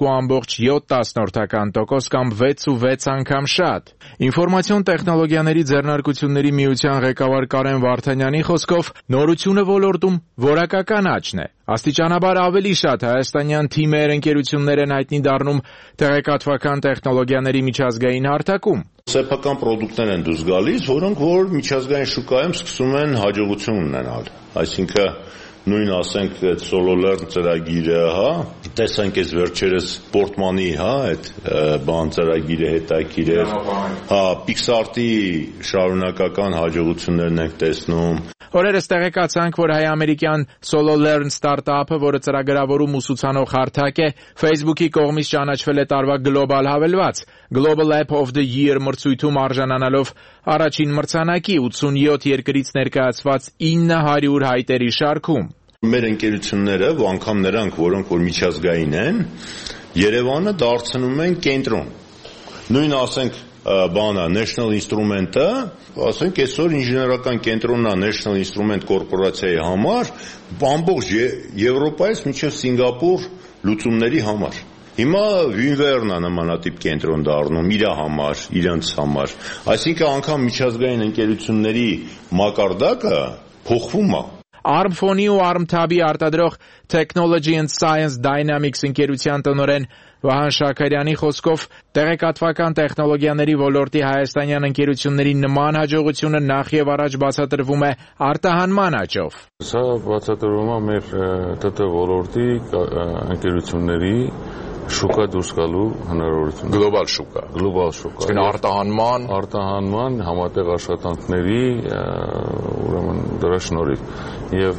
12.7% կամ 6.6 անգամ շատ։ Ինֆորմացիոն տեխնոլոգիաների ձեռնարկությունների միության ղեկավար Կարեն Վարդանյանի խոսքով, նորությունը ոլորտում որակական աճն է։ Աստիճանաբար ավելի շատ հայաստանյան թիմեր, ընկերություններ են հայտնի դառնում տեղեկատվական տեխնոլոգիաների միջազգային հարթակում։ Սեփական պրոդուկտներ են դուրս գալիս, որոնք որ միջազգային շուկայում սկսում են հաջողություն ունենալ։ Այսինքն նույն ասենք այդ SolarLearn ծրագիրը, տեսանք այս վերջերս Portman-ի, այդ բան ծրագիրը հետաքրքիր էր, Pixart-ի շարունակական հաջողություններն ենք տեսնում։ Օրերս տեղեկացանք, որ հայ-ամերիկյան SolarLearn ստարտափը, որը ծրագրավորում ուսուցանող հարթակ է, Facebook-ի կողմից ճանաչվել է տարվա գլոբալ հավելված, Global App of the Year մրցույթում արժանանալով առաջին մրցանակի 87 երկրից ներկայացված 900 հայտերի շարքում։ Մեր ընկերությունները, անգամ նրանք, որոնք որ միջազգային են, Երևանը դարձնում են կենտրոն։ Նույն ասենք National Instrument-ը, ասենք այսօր ինժեներական կենտրոնն է National Instrument կորպորացիայի համար, ամբողջ Եվրոպայից մինչև Սինգապուր լուծումների համար։ Հիմա Վինվերն է նմանատիպ կենտրոն դառնում իր համար, իրենց համար։ Այսինքն անգամ միջազգային ընկերությունների մակարդակը փոխվում է։ ARM-Phone-ի ու ARM-Tab-ի արտադրող Technology and Science Dynamics ընկերության տնօրեն Վահան Շաքարյանի խոսքով, տեղեկատվական տեխնոլոգիաների ոլորտի հայաստանյան ընկերությունների նման հաջողությունը նախ եւ առաջ բացատրվում է արտահանման աճով։ Սա բացատրվում է մեր ՏՏ ոլորտի ընկերությունների շուկա դուրս գալու հնարավորությունը։ Գլոբալ շուկա։ Իսկ արտահանման համատեղ աշխատանքների ուրեմն դրա շնորհիվ եւ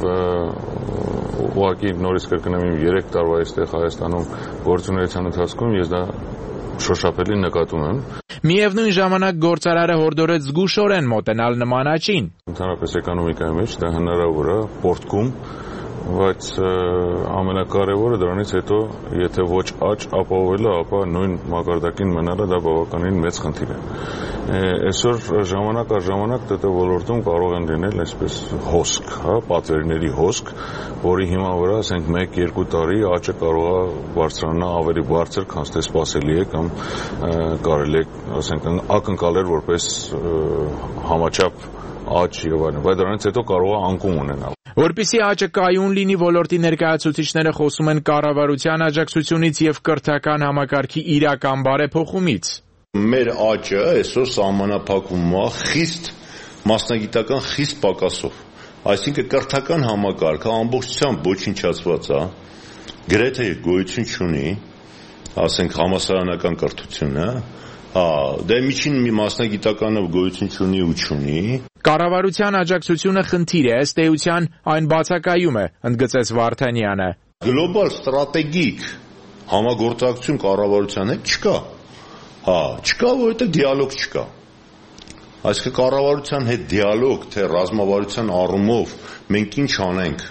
ուղղակի նորից կրկնեմ 3 տարվա այստեղ Հայաստանում գործունեության ընթացքում ես դա շոշափելի նկատում եմ։ Միևնույն ժամանակ գործարարը հորդորեց զգուշորեն մոտենալ նման աճին։ Ընդհանրապես էկոնոմիկայի մեջ դա հնարավոր է պորտկում, բայց ամենակարևորը դրանից հետո եթե ոչ աճ ապահովելը, ապա նույն մակարդակին մնալը դա բավականին մեծ խնդիր է։ Այսօր ժամանակ առ ժամանակ ՏՏ ոլորտում կարող են լինել այսպես հոսք, պատվերների հոսք, որի հիման վրա ասենք 1-2 տարի աճը կարող է բարձրանալ ավելի բարձր, քան թե սպասելի է կամ կարելի է ասենք ակնկալել որպես համաչափ աճ եւ այլն, բայց դրանից հետո կարող է անկում ունենալ։ Որպեսզի աճը կայուն լինի, ոլորտի ներկայացուցիչները խոսում են կառավարության աջակցությունից եւ կրթական համակարգի իրական բարեփոխումից։ Մեր աճը այսօր սահմանափակվում է խիստ մասնագիտական խիստ պակասով։ Այսինքն կրթական համակարգը ամբողջությամբ ոչնչացված է, գրեթե գոյություն չունի, ասենք համալսարանական կրթությունը, դե միջին մասնագիտականով գոյություն չունի ու չունի։ Կառավարության աջակցությունը խնդիր է, ըստ էության այն բացակայում է, ընդգծեց Վարդանյանը։ Գլոբալ ստրատեգիկ համագործակցություն կառավարության հետ չկա։ Չկա, որովհետև դիալոգ չկա։ Այսինքն կառավարության հետ դիալոգ, թե ռազմավարության առումով մենք ինչ անենք,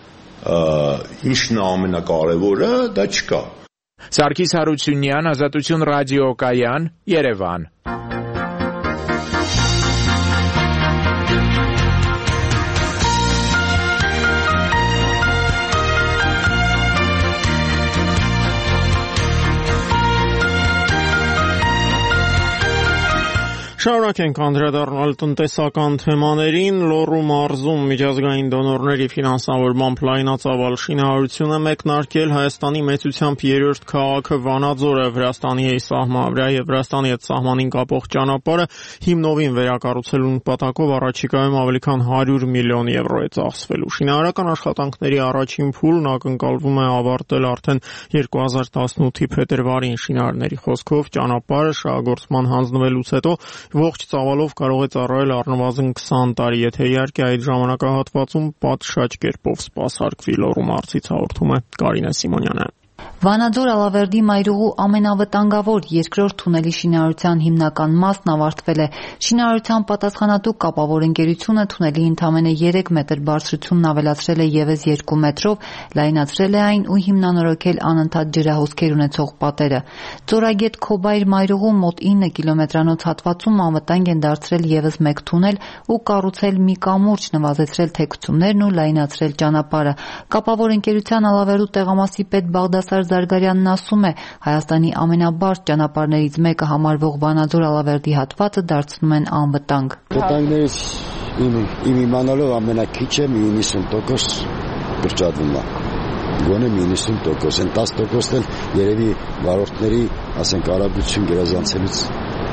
ինչն է ամենակարևորը, դա չկա։ Սարգիս Հարությունյան, Ազատություն ռադիոկայան, Երևան։ Շարունակենք անդրադառնալ տնտեսական թեմաներին։ Լոռու մարզում միջազգային դոնորների ֆինանսավորմամբ լայնածավալ շինարարություն է մեկնարկել Հայաստանի մեծությամբ երրորդ քաղաքը Վանաձորը, Վրաստանի եւ Վրաստանի հետ սահմանին կապող ճանապարհը հիմնովին վերակառուցելու նպատակով առաջիկայում ավելի քան 100 միլիոն եվրո է ծախսվելու։ Շինարարական աշխատանքների առաջին փուլն ակնկալվում է ավարտել արդեն 2018-ի փետրվարին։ Շինարարների խոսքով ճանապարհը շահագործման հանձնվելուց հետո ողջ ծավալով կարող է ծառայել առնվազն 20 տարի, եթե իհարկե այդ ժամանակահատվածում պատշաճ կերպով սպասարկվի։ Լոռու մարզից հաղորդում է Կարինե Սիմոնյանը։ Վանաձոր Ալավերդի մայրուղու ամենավտանգավոր երկրորդ թունելի շինարարության հիմնական մասն ավարտվել է։ Շինարարության պատասխանատու կապավոր ընկերությունը թունելի ընդամենը 3 մետր բարձրությունն ավելացրել է ևս 2 մետրով, լայնացրել է այն ու հիմնանորոգել անընդհատ ջրահոսքեր ունեցող պատերը։ Ծորագետ Քոբայր մայրուղու մոտ 9 կիլոմետրանոց հատվածում անվտանգ են դարձրել ևս 1 թունել ու կառուցել մի կամուրջ, նվազեցրել թեքություններն ու լայնացրել ճանապարհը։ Կապավոր ընկերության Ալավերդու տեղամասի պետ Բաղդասար Զարգարյանն ասում է, Հայաստանի ամենաբարձ ճանապարհներից մեկը համարվող Վանաձոր Ալավերդի հատվածը դարձնում են անվտանգ։ Վտանգներից իմ իմանալով ամենակիչը 90% կրճատվում է։ Գոնե 90%, այն 10%-ն էլ երևի վարորդների, ասենք, արագություն գերազանցելուց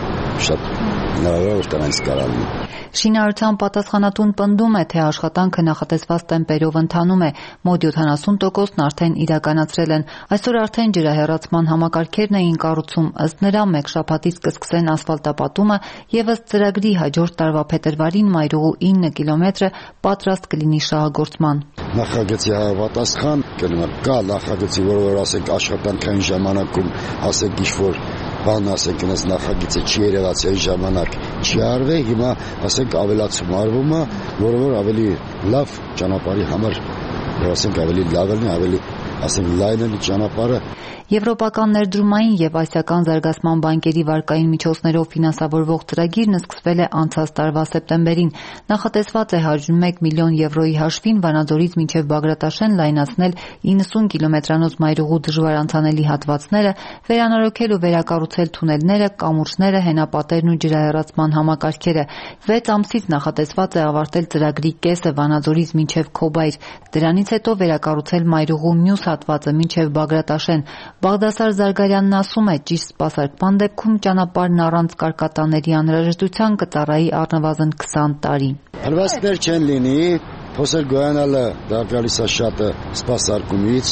շատ հնարավոր է դրանից կարողանալ։ Շինարարության պատասխանատուն պնդում է, թե աշխատանքը նախատեսված տեմպերով ընթանում է, մոտ 70%-ն արդեն իրականացրել են։ Այսօր արդեն ջրահեռացման համակարգերն էին կառուցում, ըստ նրա մեկ շաբաթից կսկսեն ասֆալտապատումը, եւ ըստ ծրագրի հաջորդ տարվա փետրվարին մայրուղու 9 կիլոմետրը պատրաստ կլինի շահագործման։ Նախագծի հավատացման կա նախագծի, որ ասենք աշխատանքային ժամանակում ասենք ինչ-որ բան ասենք այնպես նախագիծը չի երևաց այն ժամանակ չի արվել, հիմա ասենք ավելացում արվում է, որը որ ավելի լավ ճանապարհի համար, ասենք ավելի լավն է, ավելի ասենք լայնն է ճանապարհը։ Եվրոպական ներդրումային եւ ասիական զարգացման բանկերի վարկային միջոցներով ֆինանսավորվող ծրագիրն սկսվել է անցած տարվա սեպտեմբերին։ Նախատեսված է 101 միլիոն եվրոյի հաշվին Վանաձորից մինչև Բագրատաշեն լայնացնել 90 կիլոմետրանոց մայրուղու դժվար անցանելի հատվածները, վերանորոգել ու վերակառուցել թունելները, կամուրջները, հենապատերն ու ջրահեռացման համակարգերը։ 6 ամսից նախատեսված է ավարտել ծրագրի կեսը Վանաձորից մինչև Քոբայր, դրանից հետո վերակառուցել մայրուղու մյուս հատվածը մինչև Բագրատաշեն։ Բաղդասար Զարգարյանն ասում է, ճիշտ սպասարկման դեպքում ճանապարհն առանց կարկատաների անհրաժեշտության կծառայի առնվազն 20 տարի։ Հրվաստներ չեն լինի, փոսել գոյանալը դա գալիս է շատը սպասարկումից,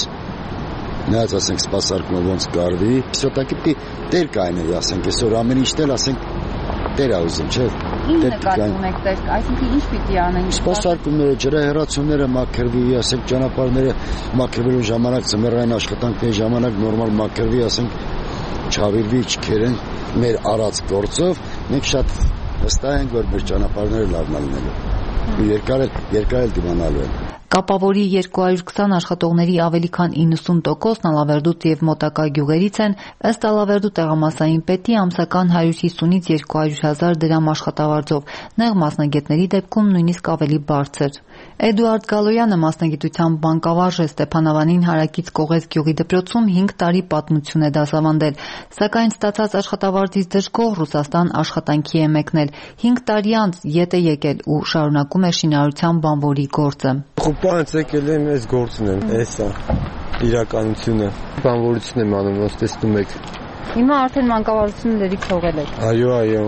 նայած ասենք սպասարկումը ոնց կարվի, սյոտակիպի տեր կայնի, ասենք այսօր ամեն ինչն էլ ասենք տեր է ուզում, չէ՞։ Ինչ նկատում եք տեր, այսինքն ինչ պիտի անենք։ Սպասարկումները, ջրահեռացումները մաքրվի, ասենք ճանապարհները մաքրվելու ժամանակ, ձմեռային աշխատանքների ժամանակ նորմալ մաքրվի, ասենք չավիրվի, չքերեն մեր արած գործով, մենք շատ վստահ ենք, որ մեր ճանապարհները լավն լինելու։ Ու երկար դիմանալու են։ Կապավորի 220 աշխատողների ավելի քան 90%-ն Ալավերդուց եւ մոտակա գյուղերից են, ըստ Ալավերդու տեղամասային պետի ամսական 150-ից 200,000 դրամ աշխատավարձով, նեղ մասնագետների դեպքում նույնիսկ ավելի բարձր։ Էդուարդ Գալոյանը մասնագիտությամբ բանկավարժ է, Ստեփանավանին հարակից Կողես գյուղի դպրոցում 5 տարի պատմություն է դասավանդել, սակայն ստացած աշխատավարձից դժգոհ Ռուսաստան աշխատանքի է մեկնել։ 5 տարի անց ետ է եկել ու շարունակում է շինարարության բանվորի գործը։ Պանց եկել եմ այս գործն եմ, էսա իրականությունը, բանվորություն եմ անում, ոնց տեսնում եք։ Հիմա արդեն մանկավարժությունը լրիվ թողել եք։ Այո,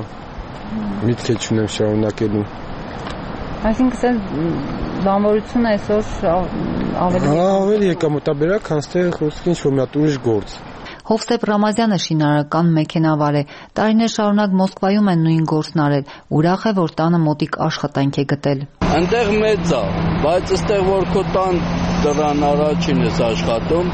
միտք չունեմ շարունակելու։ Այսինքն բանվորությունը այսօր ավելի եկամտաբերակ, քան ստեղ խոսքի ինչ-որ մի հատ ուրիշ գործ։ Հովսեփ Ռամազյանը շինարարական մեքենավար է, տարիներ շարունակ Մոսկվայում են նույն գործն արել, ուրախ է, որ տանը մոտիկ աշխատանք է գտել։ Այնտեղ մեծ է, բայց այստեղ որ քո տան դրան առաջին ես աշխատում,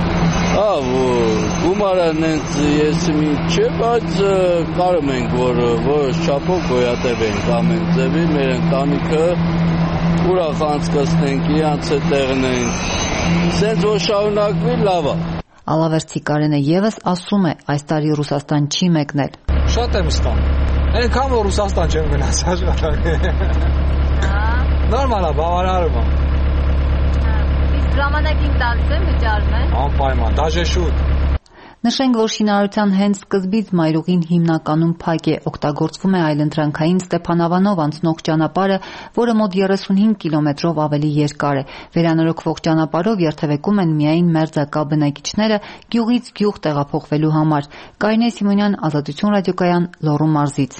գումարը նենց ես մի չէ, բայց կարում ենք, որ որոշ չափով գոյատևենք ամեն ձևի, մեր ընտանիքը ուրախ անցկացնենք, իրանց հետ տեղնենք, սենց որ շարունակվի լավ է։ Ալավերդցի Կարենը եւս ասում է, այս տարի Ռուսաստան չի մեկնել։ Շատ եմ ստանում։ Այնքան որ Ռուսաստան չեմ գնաց աշխատանք։ Նորմալ է, բավարարում է։ Իսկ ժամանակին տալիս եմ վճարում է։ Անպայման, դաժե շուտ։ Նշենք, որ շինարարության հենց սկզբից մայրուղին հիմնականում փակ է, օգտագործվում է այլընտրանքային Ստեփանավանով անցնող ճանապարհը, որը մոտ 35 կիլոմետրով ավելի երկար է։ Վերանորոգվող ճանապարհով երթևեկում են միայն մերձակա բնակիչները գյուղից գյուղ տեղափոխվելու համար։ Կարինե Սիմոնյան, Ազատություն ռադիոկայան, Լոռու մարզից։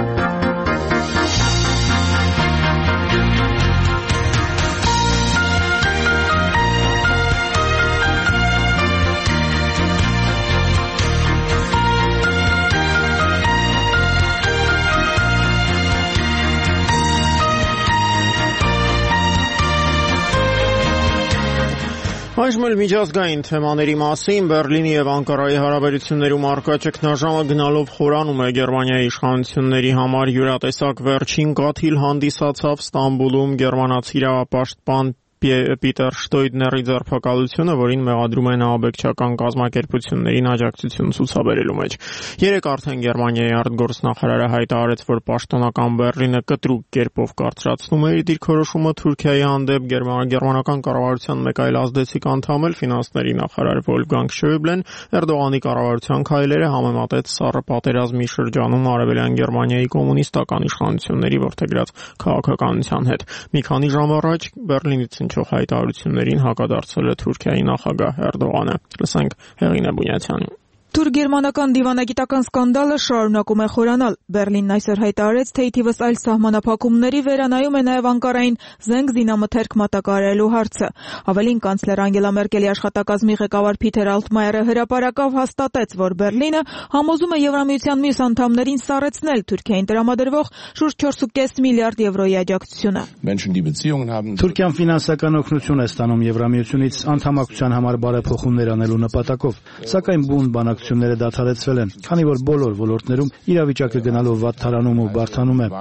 Այժմ էլ միջազգային թեմաների մասին Բերլինի եւ Անկարայի հարաբերություններում առկա ճգնաժամը գնալով խորանում է։ Գերմանիայի իշխանությունների համար յուրատեսակ վերջին կաթիլ հանդիսացավ Ստամբուլում գերմանացի իրավապաշտպան Պիտեր Շտոյդների ձերբակալությունը, որին մեղադրում են ահաբեկչական կազմակերպություններին աջակցություն ցուցաբերելու մեջ։ Երեկ արդեն Գերմանիայի արտգործնախարարը հայտարարեց, որ պաշտոնական Բերլինը կտրուկ կերպով կարծրացնում է իր դիրքորոշումը Թուրքիայի հանդեպ։ Գերմանական կառավարության մեկ այլ ազդեցիկ անդամ էլ ֆինանսների նախարար Վոլֆգանգ Շոյբլեն Էրդողանի կառավարության քայլերը համեմատեց սառը պատերազմի շրջանում Արևելյան Գերմանիայի կոմունիստական իշխանությունների որդեգրած քաղաքականության հետ։ Մի քանի ժամ առաջ Բերլինից հայտարարություններին հակադարձել է Թուրքիայի նախագահ Էրդողանը։ Լսենք Հեղինե Բունյացյանին։ Թուրք-գերմանական դիվանագիտական սկանդալը շարունակում է խորանալ։ Բերլինն այսօր հայտարարեց, թե թիվս այլ սահմանափակումների վերանայում է նաև Անկարային զենք զինամթերք մատակարարելու հարցը։ Ավելին, կանցլեր Անգելա Մերկելի աշխատակազմի ղեկավար Փիթեր Ալտմայերը հրապարակավ հաստատեց, որ Բերլինը համոզում է Եվրամիության մյուս անդամներին սառեցնել Թուրքիային տրամադրվող շուրջ 4.5 միլիարդ եվրոյի աջակցությունը։ Թուրքիան ֆինանսական օգնություն է ստանում Եվրամիությունից անդամակցության համար բարեփոխումներ անելու նպատակով, սակայն բուն բանակցությունները դադարեցվել են, քանի որ բոլոր ոլորտներում իրավիճակը գնալով վատթարանում ու բարդանում է։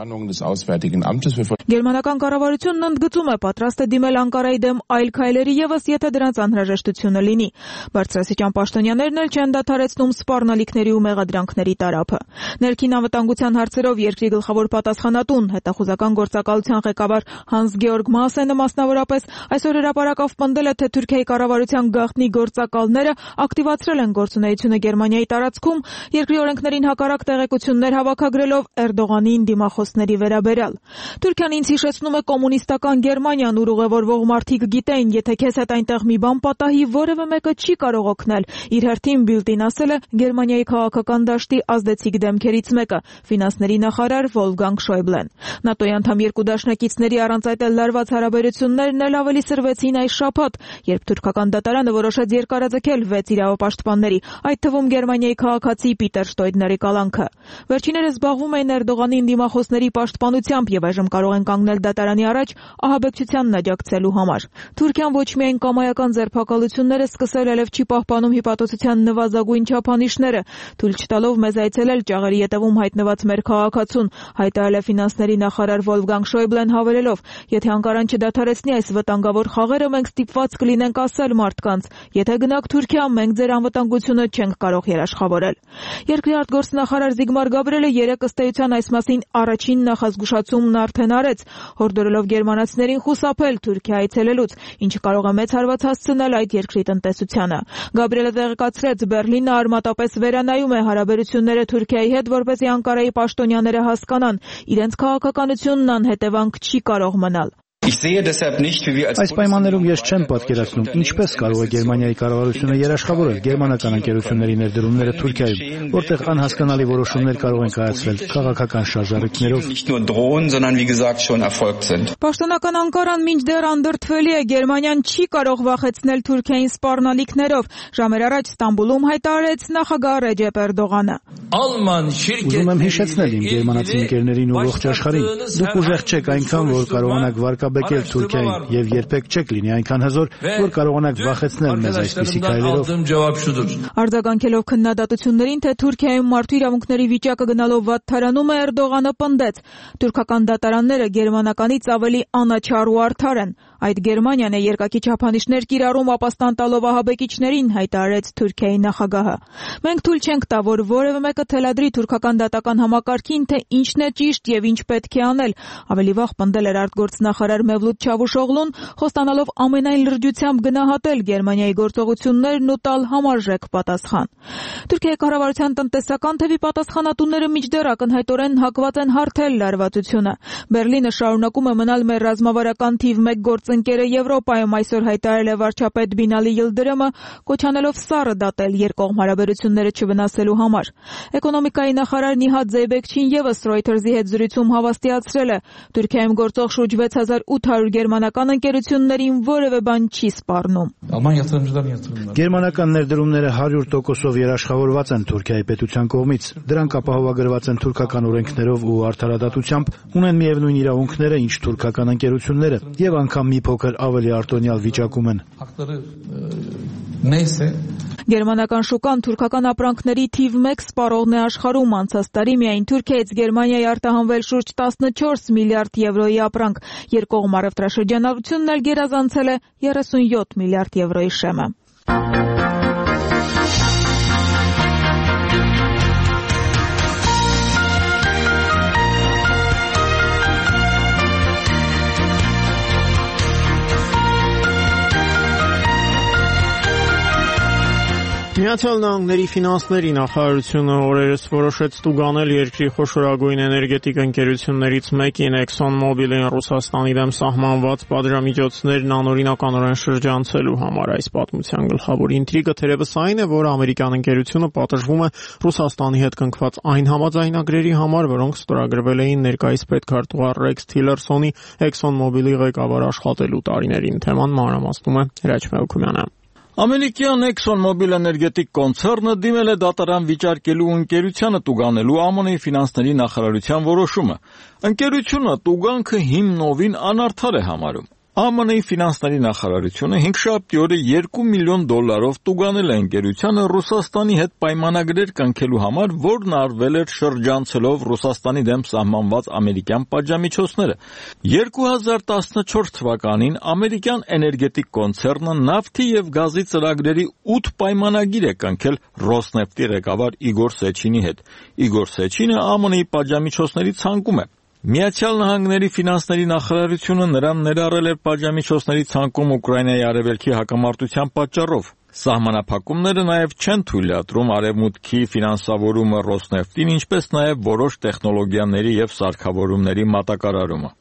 Գերմանական կառավարությունն ընդգծում է պատրաստ է դիմել Անկարայի դեմ այլ քայլերի ևս, եթե դրանց անհրաժեշտությունը լինի։ Բարձրաստիճան պաշտոնյաներն էլ չեն դադարեցնում սպառնալիքների ու մեղադրանքների տարափը։ Ներքին անվտանգության հարցերով երկրի գլխավոր պատասխանատուն, հետախուզական գործակալության ղեկավար Հանս Գեորգ Մասենը մասնավորապես այսօր հրապարակավ պնդել է, թե Թուրքիայի կառավարության գաղտնի գործակալները ակտիվացրել են գործունեությունը Գերմանիայի տարածքում, երկրի օրենքներին հակառակ տեղեկություններ հավաքագրելով Էրդողանին դիմախոսների վերաբերյալ։ Թուրքիան ինձ հիշեցնում է կոմունիստական Գերմանիան, ուր ուղևորվող մարդիկ գիտեին, եթե քեզ հետ այնտեղ մի բան պատահի, որևէ մեկը չի կարող օգնել։ Իր հերթին Բիլդին ասել է Գերմանիայի քաղաքական դաշտի ազդեցիկ դեմքերից մեկը, ֆինանսների նախարար Վոլֆգանգ Շոյբլեն։ ՆԱՏՕ-ի անդամ երկու դաշնակիցների առանց այդ էլ լարված հարաբերություններն էլ ավելի սրվեցին այս շաբաթ, երբ թուրքական դատարանը որոշեց երկարաձգել 6 իրավապաշտպանների, այդ թվում Գերմանիայի քաղաքացի Պիտեր Շտոյդների կալանքը։ Վերջիններս զբաղվում էին Էրդողանին դիմախոսների պաշտպանությամբ եւ այժմ կարող են կանգնել դատարանի առաջ ահաբեկչությանն աջակցելու համար։ Թուրքիան ոչ միայն կամայական ձերբակալությունները սկսել այլև չի պահպանում հիպատոսության նվազագույն չափանիշները, թույլ չտալով մեզ այցելել ճաղերի ետևում հայտնված մեր քաղաքացուն, հայտարարել է ֆինանսների նախարար Վոլֆգանգ Շոյբլեն հավելելով. եթե Անկարան չդադարեցնի այս վտանգավոր խաղերը, մենք ստիպված կլինենք ասել մարդկանց. եթե գնաք Թուրքիա, մենք ձեր անվտանգությունը չենք կարող երաշխավորել։ Երկրի արտգործնախարար Զիգմար Գաբրիելը երեկ ըստ էության այս մասին առաջին նախազգուշացումն արդեն արեց, հորդորելով գերմանացիներին խուսափել Թուրքիա այցելելուց, ինչը կարող է մեծ հարված հասցնել այդ երկրի տնտեսությանը։ Գաբրիելը տեղեկացրեց, Բերլինը արմատապես վերանայում է հարաբերությունները Թուրքիայի հետ, որպեսզի Անկարայի պաշտոնյաները հասկանան, իրենց քաղաքականությունն անհետևանք չի կարող մնալ։ Այս պայմաններում ես չեմ պատկերացնում, ինչպես կարող է Գերմանիայի կառավարությունը երաշխավորել գերմանական ընկերությունների ներդրումները Թուրքիայում, որտեղ անհասկանալի որոշումներ կարող են կայացվել քաղաքական շարժառիթներով։ Պաշտոնական Անկարան մինչդեռ անդրդվելի է, Գերմանիան չի կարող վախեցնել Թուրքիային սպառնալիքներով, ժամեր առաջ Ստամբուլում հայտարարեց նախագահ Ռեջեփ Էրդողանը։ Ուզում եմ հիշեցնել իմ գերմանացի ընկերներին ու ողջ աշխարհին, դուք ուժեղ չեք այնքան, որ կարողանաք վարկաբեկել Թուրքիային եւ երբեք չեք լինի այնքան հզոր, որ կարողանաք վախեցնել մեզ այսպիսի քայլերով։ Արձագանքելով քննադատություններին, թե Թուրքիայում մարդու իրավունքների վիճակը գնալով վատթարանում է, Էրդողանը պնդեց. թուրքական դատարանները գերմանականից ավելի անաչառ ու արդար են։ Այդ Գերմանիան է երկակի չափանիշներ կիրառում ապաստան տալով ահաբեկիչներին, հայտարարեց Թուրքիայի նախագահը։ Մենք թույլ չենք տա, որ որևէ մեկը թելադրի թուրքական դատական համակարգին, թե ինչն է ճիշտ եւ ինչ պետք է անել։ Ավելի վաղ պնդել էր արտգործնախարար Մևլութ Չավուշօղլուն, խոստանալով ամենայն լրջությամբ գնահատել Գերմանիայի գործողություններն ու տալ համարժեք պատասխան։ Թուրքիայի կառավարության տնտեսական թևի պատասխանատուները մինչդեռ ակնհայտորեն հակված են հարթել լարվածությունը։ Բերլինը շարունակում է մնալ մեր ռազմավարական թիվ 1 գործընկերը Եվրոպայում, այսօր հայտարարել է վարչապետ Բինալի Յիլդրյամը, կոչանելով սառը դատել երկկողմ հարաբերությունները չվնասելու համար։ Էկոնոմիկայի նախարար Նիհադ Զեյբեքչին եւս Reuters-ի հետ զրույցում հավաստիացրել է, Թուրքիայում գործող շուրջ 6800 գերմանական ընկերություններին որևէ բան չի սպառնում։ Գերմանական ներդրումները 100%-ով երաշխավորված են Թուրքիայի պետության կողմից։ Դրանք ապահովագրված են թուրքական օրենքներով ու արդարադատությամբ, ունեն միևնույն իրավունքները, ինչ թուրքական ընկերությունները, եւ անգամ մի փոքր ավելի արտոնյալ վիճակում են։ Գերմանական շուկան թուրքական ապրանքների թիվ 1 սպառողն է աշխարհում։ Անցած տարի միայն Թուրքիայից Գերմանիայի արտահանվել շուրջ 14 միլիարդ եվրոյի ապրանք։ Երկկողմ առևտրաշրջանառությունն էլ գերազանցել է 37 միլիարդ եվրոյի շեմը։ Միացյալ Նահանգների ֆինանսների նախարարությունը օրերս որոշեց տուգանել երկրի խոշորագույն էներգետիկ ընկերություններից մեկին ExxonMobil-ին Ռուսաստանի դեմ սահմանված պատժամիջոցներն անօրինականորեն շրջանցելու համար։ Այս պատմության գլխավոր ինտրիգը թերևս այն է, որ ամերիկյան ընկերությունը պատժվում է Ռուսաստանի հետ կնքված այն համաձայնագրերի համար, որոնք ստորագրվել էին ներկայիս պետքարտուղար Ռեքս Թիլերսոնի ExxonMobil-ի ղեկավար աշխատելու տարիներին։ Թեման մանրամասնում է Հրաչ Մելքումյանը։ Ամերիկյան ExxonMobil էներգետիկ կոնցեռնը դիմել է դատարան վիճարկելու ընկերությանը տուգանելու ԱՄՆ-ի ֆինանսների նախարարության որոշումը։ Ընկերությունը տուգանքը հիմնովին անարդար է համարում։ ԱՄՆ-ի ֆինանսների նախարարությունը 5-շաբթի օրը $2 միլիոն տուգանել է ընկերությանը Ռուսաստանի հետ պայմանագրեր կնքելու համար, որն արվել էր շրջանցելով Ռուսաստանի դեմ սահմանված ամերիկյան պատժամիջոցները։ 2014 թվականին ամերիկյան էներգետիկ կոնցեռնը նավթի եւ գազի ծրագրերի 8 պայմանագիր է կնքել Ռոսնեֆտի ղեկավար Իգոր Սեչինի հետ։ Իգոր Սեչինը ԱՄՆ-ի պատժամիջոցների ցանկում է։ Միացյալ Նահանգների ֆինանսների նախարարությունը նրան ներառել էր պատժամիջոցների ցանկում Ուկրաինայի արևելքի հակամարտության պատճառով։ Սահմանափակումները նաև չեն թույլատրում արևմուտքի ֆինանսավորումը Ռոսնեֆտին, ինչպես նաև որոշ տեխնոլոգիաների եւ սարքավորումների մատակարարումը։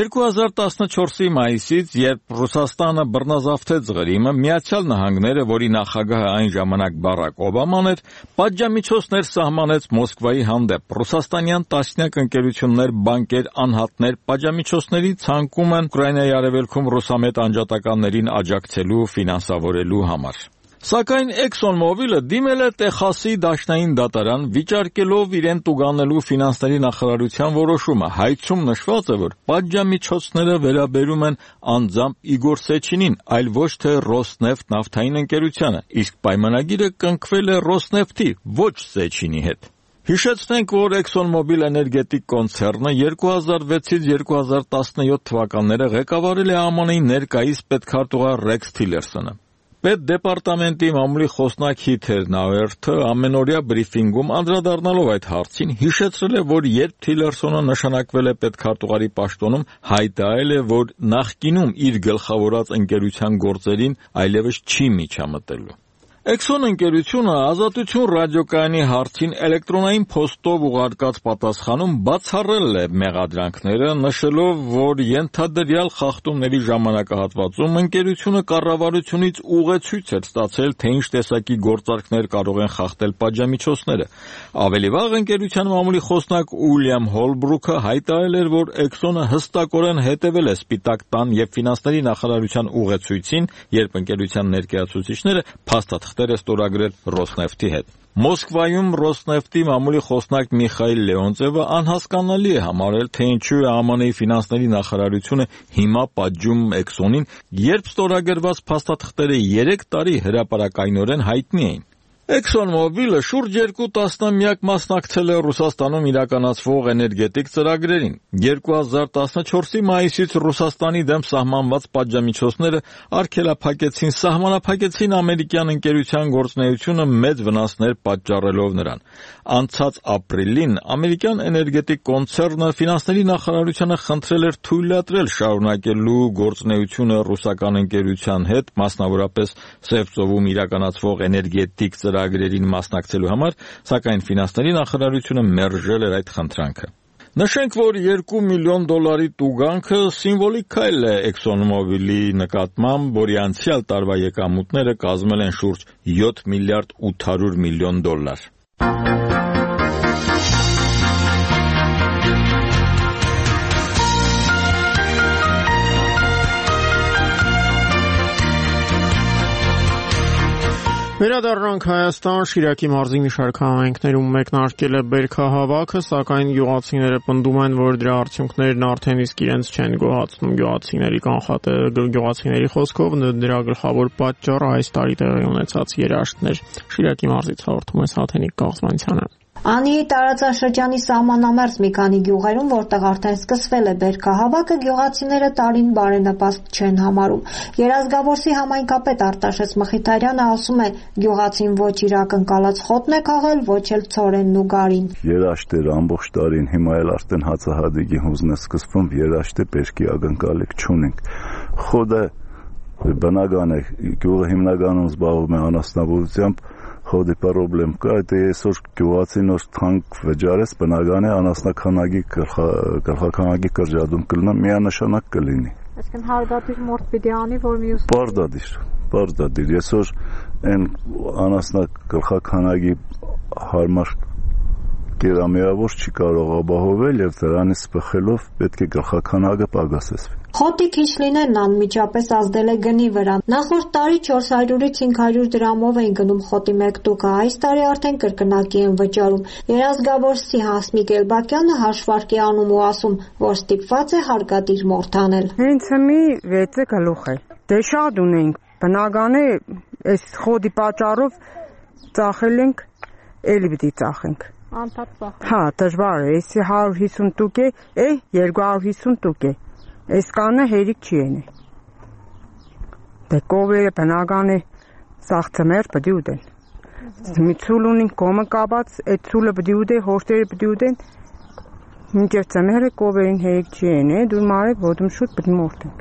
2014-ի մայիսից, երբ Ռուսաստանը բռնազավթեց Ղրիմը, Միացյալ Նահանգները, որի նախագահը այն ժամանակ Բարակ Օբաման էր, պատժամիջոցներ սահմանեց Մոսկվայի հանդեպ։ Ռուսաստանյան տասնյակ ընկերություններ, բանկեր, անհատներ պատժամիջոցների ցանկում են Ուկրաինայի արևելքում ռուսամետ անջատականներին աջակցելու, ֆինանսավորելու համար։ Սակայն ExxonMobil-ը դիմել է Տեխասի դաշնային դատարան, վիճարկելով իրեն տուգանելու ֆինանսների նախարարության որոշումը։ Հայցում նշված է, որ պատժամիջոցները վերաբերում են անձամբ Իգոր Սեչինին, այլ ոչ թե Ռոսնեֆտ նավթային ընկերությանը, իսկ պայմանագիրը կնքվել է Ռոսնեֆտի, ոչ Սեչինի հետ։ Հիշեցնենք, որ ExxonMobil էներգետիկ կոնցեռնը 2006-ից 2017 թվականները ղեկավարել է ԱՄՆ-ի ներկայիս պետքարտուղար Ռեքս Թիլերսոնը։ Պետդեպարտամենտի մամուլի խոսնակ Հիթեր Նաուերթը ամենօրյա բրիֆինգում անդրադառնալով այդ հարցին հիշեցրել է, որ երբ Թիլերսոնը նշանակվել է պետքարտուղարի պաշտոնում, հայտարարել է, որ նախկինում իր գլխավորած ընկերության գործերին այլևս չի միջամտելու։ Exxon ընկերությունը Ազատություն ռադիոկայանի հարցին էլեկտրոնային փոստով ուղարկած պատասխանում բացառել է մեղադրանքները, նշելով, որ ենթադրյալ խախտումների ժամանակահատվածում ընկերությունը կառավարությունից ուղեցույց էր ստացել, թե ինչ տեսակի գործարքներ կարող են խախտել պատժամիջոցները։ Ավելի վաղ ընկերության մամուլի խոսնակ Ուիլյամ Հոլբրուքը հայտարարել էր, որ Exxon-ը հստակորեն հետևել է Սպիտակ տան եւ ֆինանսների նախարարության ուղեցույցին, երբ ընկերության ներկայացուցիչները փաստաթղթեր է ստորագրել Ռոսնեֆտի հետ։ Մոսկվայում Ռոսնեֆտի մամուլի խոսնակ Միխայիլ Լեոնտսևը անհասկանալի է համարել, թե ինչու է ԱՄՆ-ի ֆինանսների նախարարությունը հիմա պատժում Exxon-ին, երբ ստորագրված փաստաթղթերը 3 տարի հրապարակայնորեն հայտնի էին։ ExxonMobil-ը շուրջ 2 տասնամյակ մասնակցել է Ռուսաստանում իրականացվող էներգետիկ ծրագրերին։ 2014-ի մայիսից Ռուսաստանի դեմ սահմանված պատժամիջոցները արգելափակեցին, սահմանափակեցին ամերիկյան ընկերության գործունեությունը մեծ վնասներ պատճառելով նրան։ Անցած ապրիլին ամերիկյան էներգետիկ կոնցեռնը ֆինանսների նախարարությանը խնդրել էր թույլատրել շարունակելու գործունեությունը ռուսական ընկերության հետ, մասնավորապես Սև ծովում իրականացվող էներգետիկ ծրագրերին մասնակցելու համար, սակայն ֆինանսների նախարարությունը մերժել էր այդ խնդրանքը։ Նշենք, որ $2 միլիոն տուգանքը սիմվոլիկ քայլ է ExxonMobil-ի նկատմամբ, որի անցյալ տարվա եկամուտները կազմել են շուրջ $7 միլիարդ 800 միլիոն։ Վերադառնանք Հայաստան, Շիրակի մարզի մի շարք համայնքներում մեկնարկել է բերքահավաքը, սակայն գյուղացիները պնդում են, որ դրա արդյունքներն արդեն իսկ իրենց չեն գոհացնում։ Գյուղացիների խոսքով դրա գլխավոր պատճառը այս տարի տեղի ունեցած երաշտներ։ Շիրակի մարզից հաղորդում է Սաթենիկ Կաղզմանցյանը։ Անիի տարածաշրջանի սահմանամերձ մի քանի գյուղերում, որտեղ արդեն սկսվել է բերքահավաքը, գյուղացիները տարին բարենպաստ չեն համարում։ Երազգավորսի համայնքապետ Արտաշես Մխիթարյանը ասում է, գյուղացին ոչ իր ակնկալած խոտն է քաղել, ոչ էլ ցորենն ու գարին։ Երաշտերը ամբողջ տարին, հիմա էլ արդեն հացահատիկի հուզն է սկսվում, երաշտը բերքի ակնկալիք չունենք։ Խոտը բնական է, գյուղը հիմնականում զբաղվում է անասնաբուծությամբ, խոդի պրոբլեմ կա, դա այսօր գյուղացին որ թանկ վճարես, բնական է անասնաքանակի գլխաքանակի կրճատում կլինի, միանշանակ կլինի։ Այսինքն հարգադիր մորթ պիտի անի, որ մյուս Պարդադիր, այսօր այն անասնագլխաքանակի հարմար կերամիավոր չի կարող ապահովել եւ դրանից բխելով պետք է գլխաքանակը պակասեցվի։ Խոտի քիչ լինելն անմիջապես ազդել է գնի վրա։ Նախորդ տարի 400-ից 500 դրամով էին գնում խոտի 1 տուկը, այս տարի արդեն կրկնակի են վճարում։ Երազգավորսի Հասմիկ Էլբակյանը հաշվարկ է անում ու ասում, որ ստիպված է հարգադիր մորթ անել։ Հենց մի 6 գլուխ է։ Դե շատ ունենք, բնական է, այս խոտի պատճառով ծախել ենք, էլի պիտի ծախենք։ Հա, դժվար է, էսի 150 տուկ է, 250 տուկ է, այս կանը հերիք չի ենի։ Դե կովերը բնական է, սաղցմեր պդի ուդեն։ Մի ծուլ ունին կոմը կաբած, այդ ծուլը պդի ուդե, հորտերը պդի ուդեն, մինչև ծմերը կովերին հերիք չի ենի, դուր մարեք ոտում շուտ պդի մորտենք։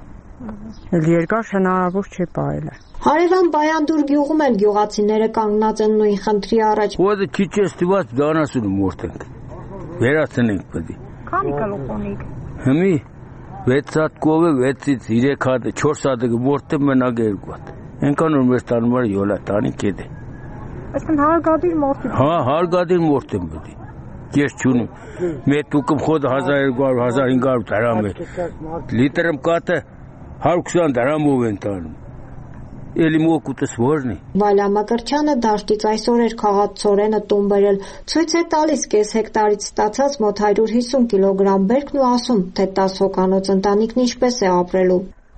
Էլ երկար հնարավոր չի պահելը։ Հարևան Բայանդուր գյուղում էլ գյուղացիները կանգնած են նույն խնդրի առաջ։ Խոդը քիչ է ստիված դանասունը մորտենք։ Վերացնենք պդի։ Քանի գլուխ ունիք։ Հիմի 6 հատ կովը 6-ից 3 հատ 4 հատը մորտը մնաք 2 հատ։ Ենքան որ մեր տանում էր յոլա տանի կեդե։ Այսինքն հարգադիր մորտի։ Հա, հարգադիր մորտեմ պդի։ Ես չունեմ։ Մեկ տուկում խոդը 1200 1500 դրամ է։ Լիտրում կատը 120 դրամով են տանում։ Էլի մոկուտս որն է։ Վալյա Մկրտչյանը դաշտից այսօր էր քաղաց ցորենը տուն բերել։ Ցույց է տալիս կես հեկտարից ստացած մոտ 150 կիլոգրամ բերքն ու ասում, թե 10 հոգանոց ընտանիքն ինչպես է ապրելու։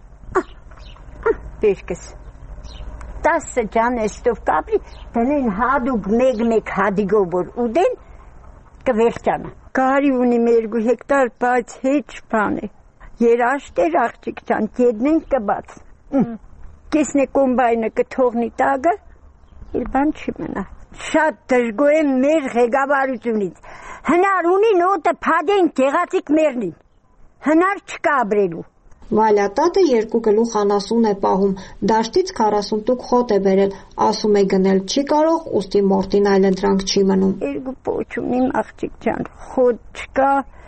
Բերքս 10 ջան էստով կապրի, դեն հադուկ մեկ հադիգով որ ուդեն կվերջանա։ Կարի ունի 2 հեկտար, բայց հեչ բան է։ Երաշտեր աղջիկ ջան, կեդնեն կբաց։ Կեսնե կոմբայնը կթողնի տագը, իլ բան չի մնա։ Շատ դժգոհ եմ մեր ղեկավարությունից։ Հնար ունի նոտը փադեն գեղացիկ մերնին։ Հնար չկա ապրելու։ Վալյա տատը 2 գլուխ անասուն է պահում, դաշտից 40 տուկ խոտ է բերել, ասում է գնել չի կարող, ուստի մորտին այլընտրանք չի մնում։ 2 պոչում իմ աղջիկ ջան, խոտ չկա,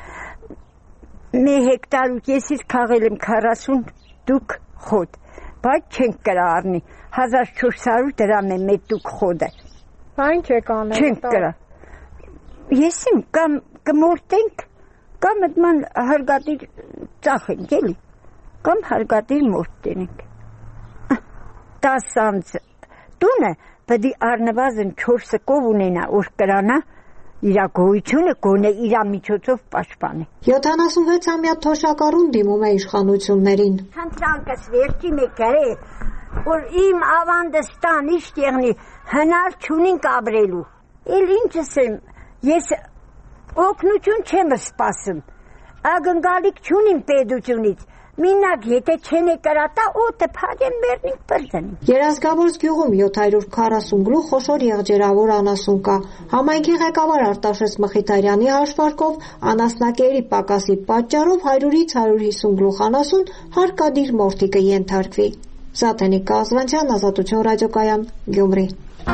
մի հեկտար ու կեսից քաղել եմ 40 տուկ խոտ, բայց չենք կրա առնի, 1400 դրամ է մեկ տուկ խոտը։ Այն չեք անել։ Չենք կրա։ Եսիմ կամ կմորտենք, կամ այդման հարգատիր ծախենք, էլի, կամ հարգատիր մորտ տենենք։ 10 ամս տունը պդի առնվազն 4 կով ունենա, որ կրանա իրա գոյությունը գոնե իրա միջոցով պաշտպանի։ 76-ամյա թոշակառուն դիմում է իշխանություններին։ Խնդրանքս վերջի մեկերը որ իմ ավանդս տան իշտեղնի հնար չունին կաբրելու։ Էլ ինչս եմ, ես օգնություն չեմ սպասում, ագնգալիք չունիմ պետությունից, մինակ եթե չեն կրատա, օտը փագեն մերնին պրդեն։ Երազգավորս գյուղում 740 գլուխ խոշոր եղջերավոր անասուն կա։ Համայնքի ղեկավար Արտաշես Մխիթարյանի հաշվարկով անասնակերի պակասի պատճառով 100-ից 150 գլուխ անասուն հարկադիր մորթի կենթարկվի։ Զաթենիկ Կազվանցյան, Ազատություն ռադիոկայան, Գյումրի։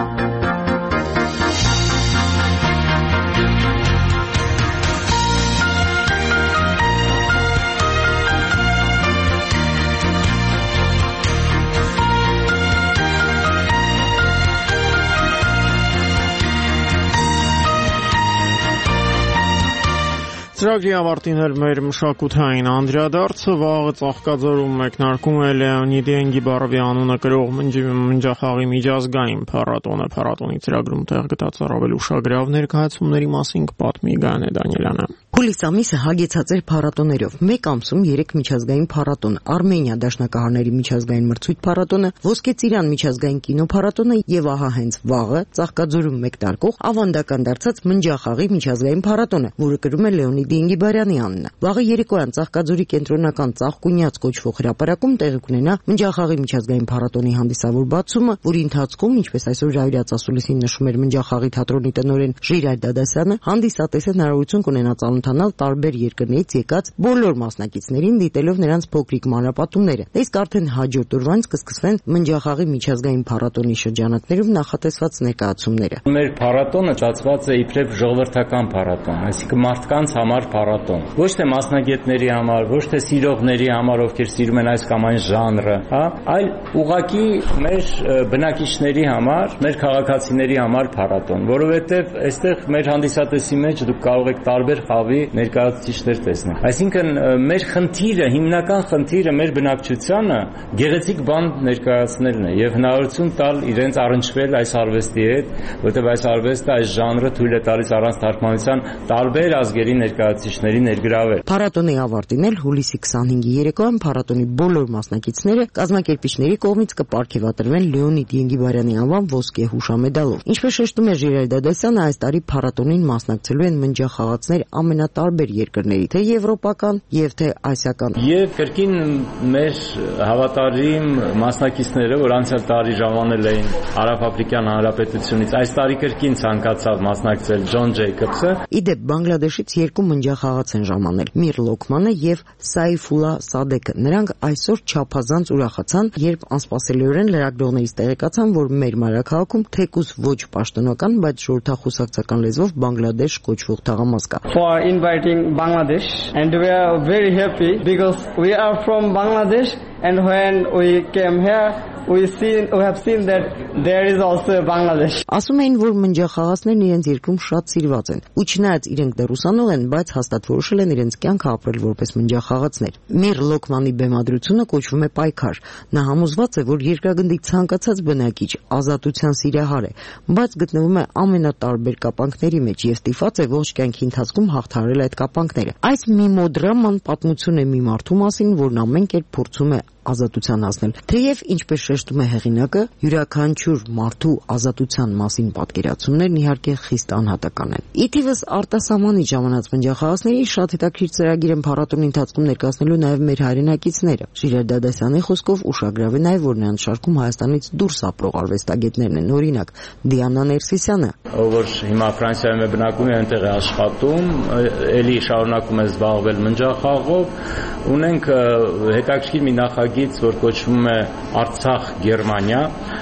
Ծրագրի ավարտին էր մեր մշակութային անդրադարձը, վաղը Ծաղկաձորում մեկնարկում է Լեոնիդ Ենգիբարովի անունը կրող մնջախաղի միջազգային փառատոնը։ Փառատոնի ծրագրում տեղ գտած առավել ուշագրավ ներկայացումների մասին կպատմի Գայանե Դանիելյանը։ Հուլիս ամիսը հագեցած էր փառատոներով։ Մեկ ամսում 3 միջազգային փառատոն՝ Արմենիա դաշնակահարների միջազգային մրցույթ փառատոնը, Ոսկե Ծիրան միջազգային կինո փառատոնը եւ ահա հենց վաղը Ծաղկաձորում մեկնարկող ավանդական դարձած մնջախաղի միջազգային փառատոնը, որը կրում է Լեոնիդ Ենգիբարյանի անունը։ Վաղը երեկոյան Ծաղկաձորի կենտրոնական Ծաղկունյաց կոչվող հրապարակում տեղի կունենա մնջախաղի միջազգային փառատոնի հանդիսավոր բացումը, որի ընթացքում, ինչպես այսօր Ժայռյաց ասուլիսին նշում էր մնջախաղի թատրոնի տնօրեն Ժիրայր Դադասյանը, հանդիսատեսը հնարավորություն կունենա ծանոթանալ տարբեր երկրներից եկած բոլոր մասնակիցներին, դիտելով նրանց փոքրիկ մանրապատումները։ Դա իսկ արդեն հաջորդ օրվանից կսկսվեն մնջախաղի միջազգային փառատոնի շրջանակներում նախատեսված ներկայացումները։ Մեր փառատոնը ծածկված է իբրև ժողովրդական փառատոն, այսինքն մարդկանց համար փառատոն։ Ոչ թե մասնագետների համար, ոչ թե սիրողների համար, ովքեր սիրում են այս կամ այն ժանրը, այլ ուղղակի մեր բնակիչների համար, մեր քաղաքացիների համար փառատոն, որովհետև այստեղ մեր հանդիսատեսի մեջ դուք կարող եք տարբեր խավի ներկայացուցիչներ տեսնել։ Այսինքն մեր խնդիրը, հիմնական խնդիրը մեր բնակչությանը գեղեցիկ բան ներկայացնելն է եւ հնարավորություն տալ իրենց առնչվել այս արվեստի հետ, որովհետև այս արվեստը, այս ժանրը թույլ է տալիս առանց թարգմանության տարբեր ազգերի ներկայացուցիչների ներգրավել։ Փառատոնի ավարտին էլ հուլիսի 25-ի երեկոյան փառատոնի բոլոր մասնակիցները կազմակերպիչների կողմից կպարգևատրվեն Լեոնիդ Ենգիբարյանի անվան ոսկե հուշամեդալով։ Ինչպես շեշտում է Ժիրայր Դադասյանը, այս տարի փառատոնին մասնակցելու են մնջախաղացներ ամենատարբեր երկրների, թե եվրոպական եւ թե ասիական։ Եվ կրկին մեր հավատարիմ մասնակիցները, որ անցյալ տարի ժամանել էին Արաբա-Աֆրիկյան Հանրապետությունից, այս տարի կրկին ցանկացավ մասնակցել Ջոն Ջեյքոբսը։ Իդեպ Բանգլադեշից երկու մնջախաղաց են ժամանել՝ Միր Լոքմանը եւ Սայֆուլա Սադեկը։ Նրանք այսօր չափազանց ուրախացան, երբ անսպասելիորեն լրագրողներից տեղեկացան, որ մեր մայրաքաղաքում թեկուզ ոչ պաշտոնական, բայց ժողովրդախոսակցական լեզվով Բանգլադեշ կոչվող թաղամաս կա։ For inviting Bangladesh, and we are very happy because we are from Bangladesh, and when we came here we have seen that there is also Bangladesh. Ասում էին, որ մնջախաղացներն իրենց երկրում շատ սիրված են։ Ու չնայած իրենք դեռ ուսանող են, բայց հաստատ որոշել են իրենց կյանքը ապրել որպես մնջախաղացներ։ Միր Լոքմանի բեմադրությունը կոչվում է Պայքար։ Նա համոզված է, որ երկրագնդի ցանկացած բնակիչ ազատության սիրահար է, բայց գտնվում է ամենատարբեր կապանքների մեջ եւ ստիպված է ողջ կյանքի ընթացքում հաղթահարել այդ կապանքները։ Այս միմոդրաման պատմություն է մի մարդու մասին, որն ամեն կերպ փորձում է ազատության հասնել։ Թեև, ինչպես շեշտում է հեղինակը, յուրաքանչյուր մարդու ազատության մասին պատկերացումներն իհարկե խիստ անհատական են։ Իթիվս արտասահմանից ժամանած մնջախաղացների շատ հետաքրքիր ծրագիր են փառատոնի ընթացքում ներկայացնելու նաև մեր հայրենակիցները։ Ժիրայր Դադասյանի խոսքով ուշագրավ է նաև, որ նրանց շարքում Հայաստանից դուրս ապրող արվեստագետներն են, օրինակ Դիանա Ներսիսյանը, ով որ հիմա Ֆրանսիայում է բնակվում, այնտեղ է աշխատում, ելի շարունակում է զբաղվել մնջախաղով։ Ունենք հետաքրքիր մի նախագիծ, որ կոչվում է Արցախ Գերմանիա,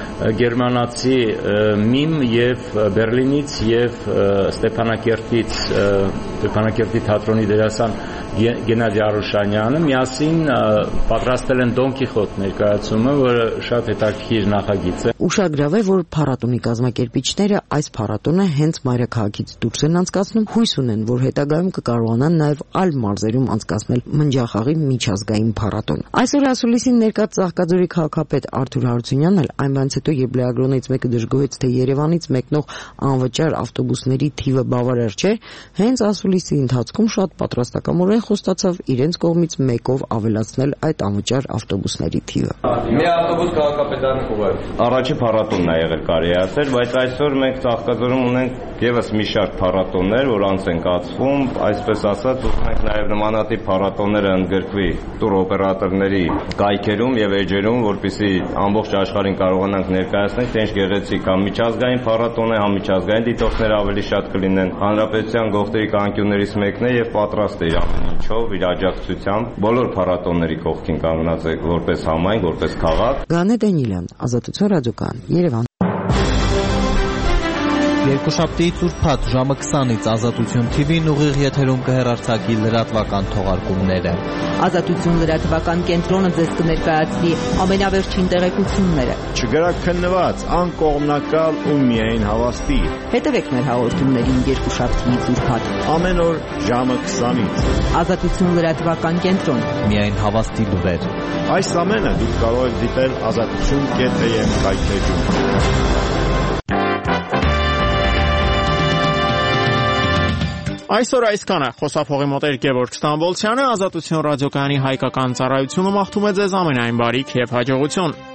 գերմանացի միմ եւ Բերլինից եւ Ստեփանակերտի թատրոնի դերասան Գենադի Արուշանյանը միասին պատրաստել են Դոն Կիխոտ ներկայացումը, որը շատ հետաքրքիր նախագիծ է։ Ուշագրավ է, որ փառատոնի կազմակերպիչները այս փառատոնը հենց մայրաքաղաքից դուրս են անցկացնում, հույս ունեն, որ հետագայում կկարողանան նաև այլ մարզերում անցկացնել մնջախաղի միջազգային փառատոն։ Այսօր ասուլիսին ներկա Ծաղկաձորի քաղաքապետ Արթուր Հարությունյանն էլ այն բանից հետո, երբ լրագրողներից մեկը դժգոհեց, թե Երևանից մեկնող անվճար ավտոբուսների թիվը բավարար չէ, հենց ասուլիսին հուլիսի ընթացքում շատ պատրաստակամորեն խոստացավ իրենց կողմից մեկով ավելացնել այդ անվճար ավտոբուսների թիվը։ Մի ավտոբուս քաղաքապետարանի ուղղությամբ։ Առաջի փառատոնն է եղել կարելի ասել, բայց այսօր մենք Ծաղկաձորում ունենք եւս մի շարք փառատոններ, որ անց են կացվում, այսպես ասած, ունենք նաեւ նմանատիպ փառատոնները ընդգրկվի տուրօպերատորների կայքերում եւ էջերում, որպեսզի ամբողջ աշխարհին կարողանանք ներկայացնել թե ինչ գեղեցիկ հա միջազգային փառատոն է, հա միջազգային դիտորդներ ավելի շատ կլինեն։ Հանրապետության գողտրիկ անկյուններից մեկն է եւ պատրաստ է իր ամեն ինչով, իր աջակցությամբ բոլոր փառատոնների կողքին կանգնած է որպես համայնք, որպես քաղաք։ Գանե Դանիելյան, Ազատություն ռադիոկայան, Երևան։ Երկուշաբթի ծուրփաթ ժամը 20-ից Ազատություն TV-ն ուղիղ եթերում կհեռարձակի լրատվական թողարկումները։ Ազատություն լրատվական կենտրոնը ձեզ կներկայացնի ամենավերջին տեղեկությունները։ Չգրաքննված, անկողմնակալ ու միայն հավաստի։ Հետևեք մեր հաղորդումներին երկուշաբթի ծուրփաթ։ Ամեն օր ժամը 20-ից։ Ազատություն լրատվական կենտրոն։ Միայն հավաստի լուրեր։ Այս ամենը դուք կարող եք դիտել azatutun.am կայքեջում։ Այսօր այսքանը խոսափողի մոտ Գևորգ Ստամբոլցյանը, Ազատություն ռադիոկայանի հայկական ծառայությունը մաղթում է ձեզ ամենայն բարիք եւ հաջողություն։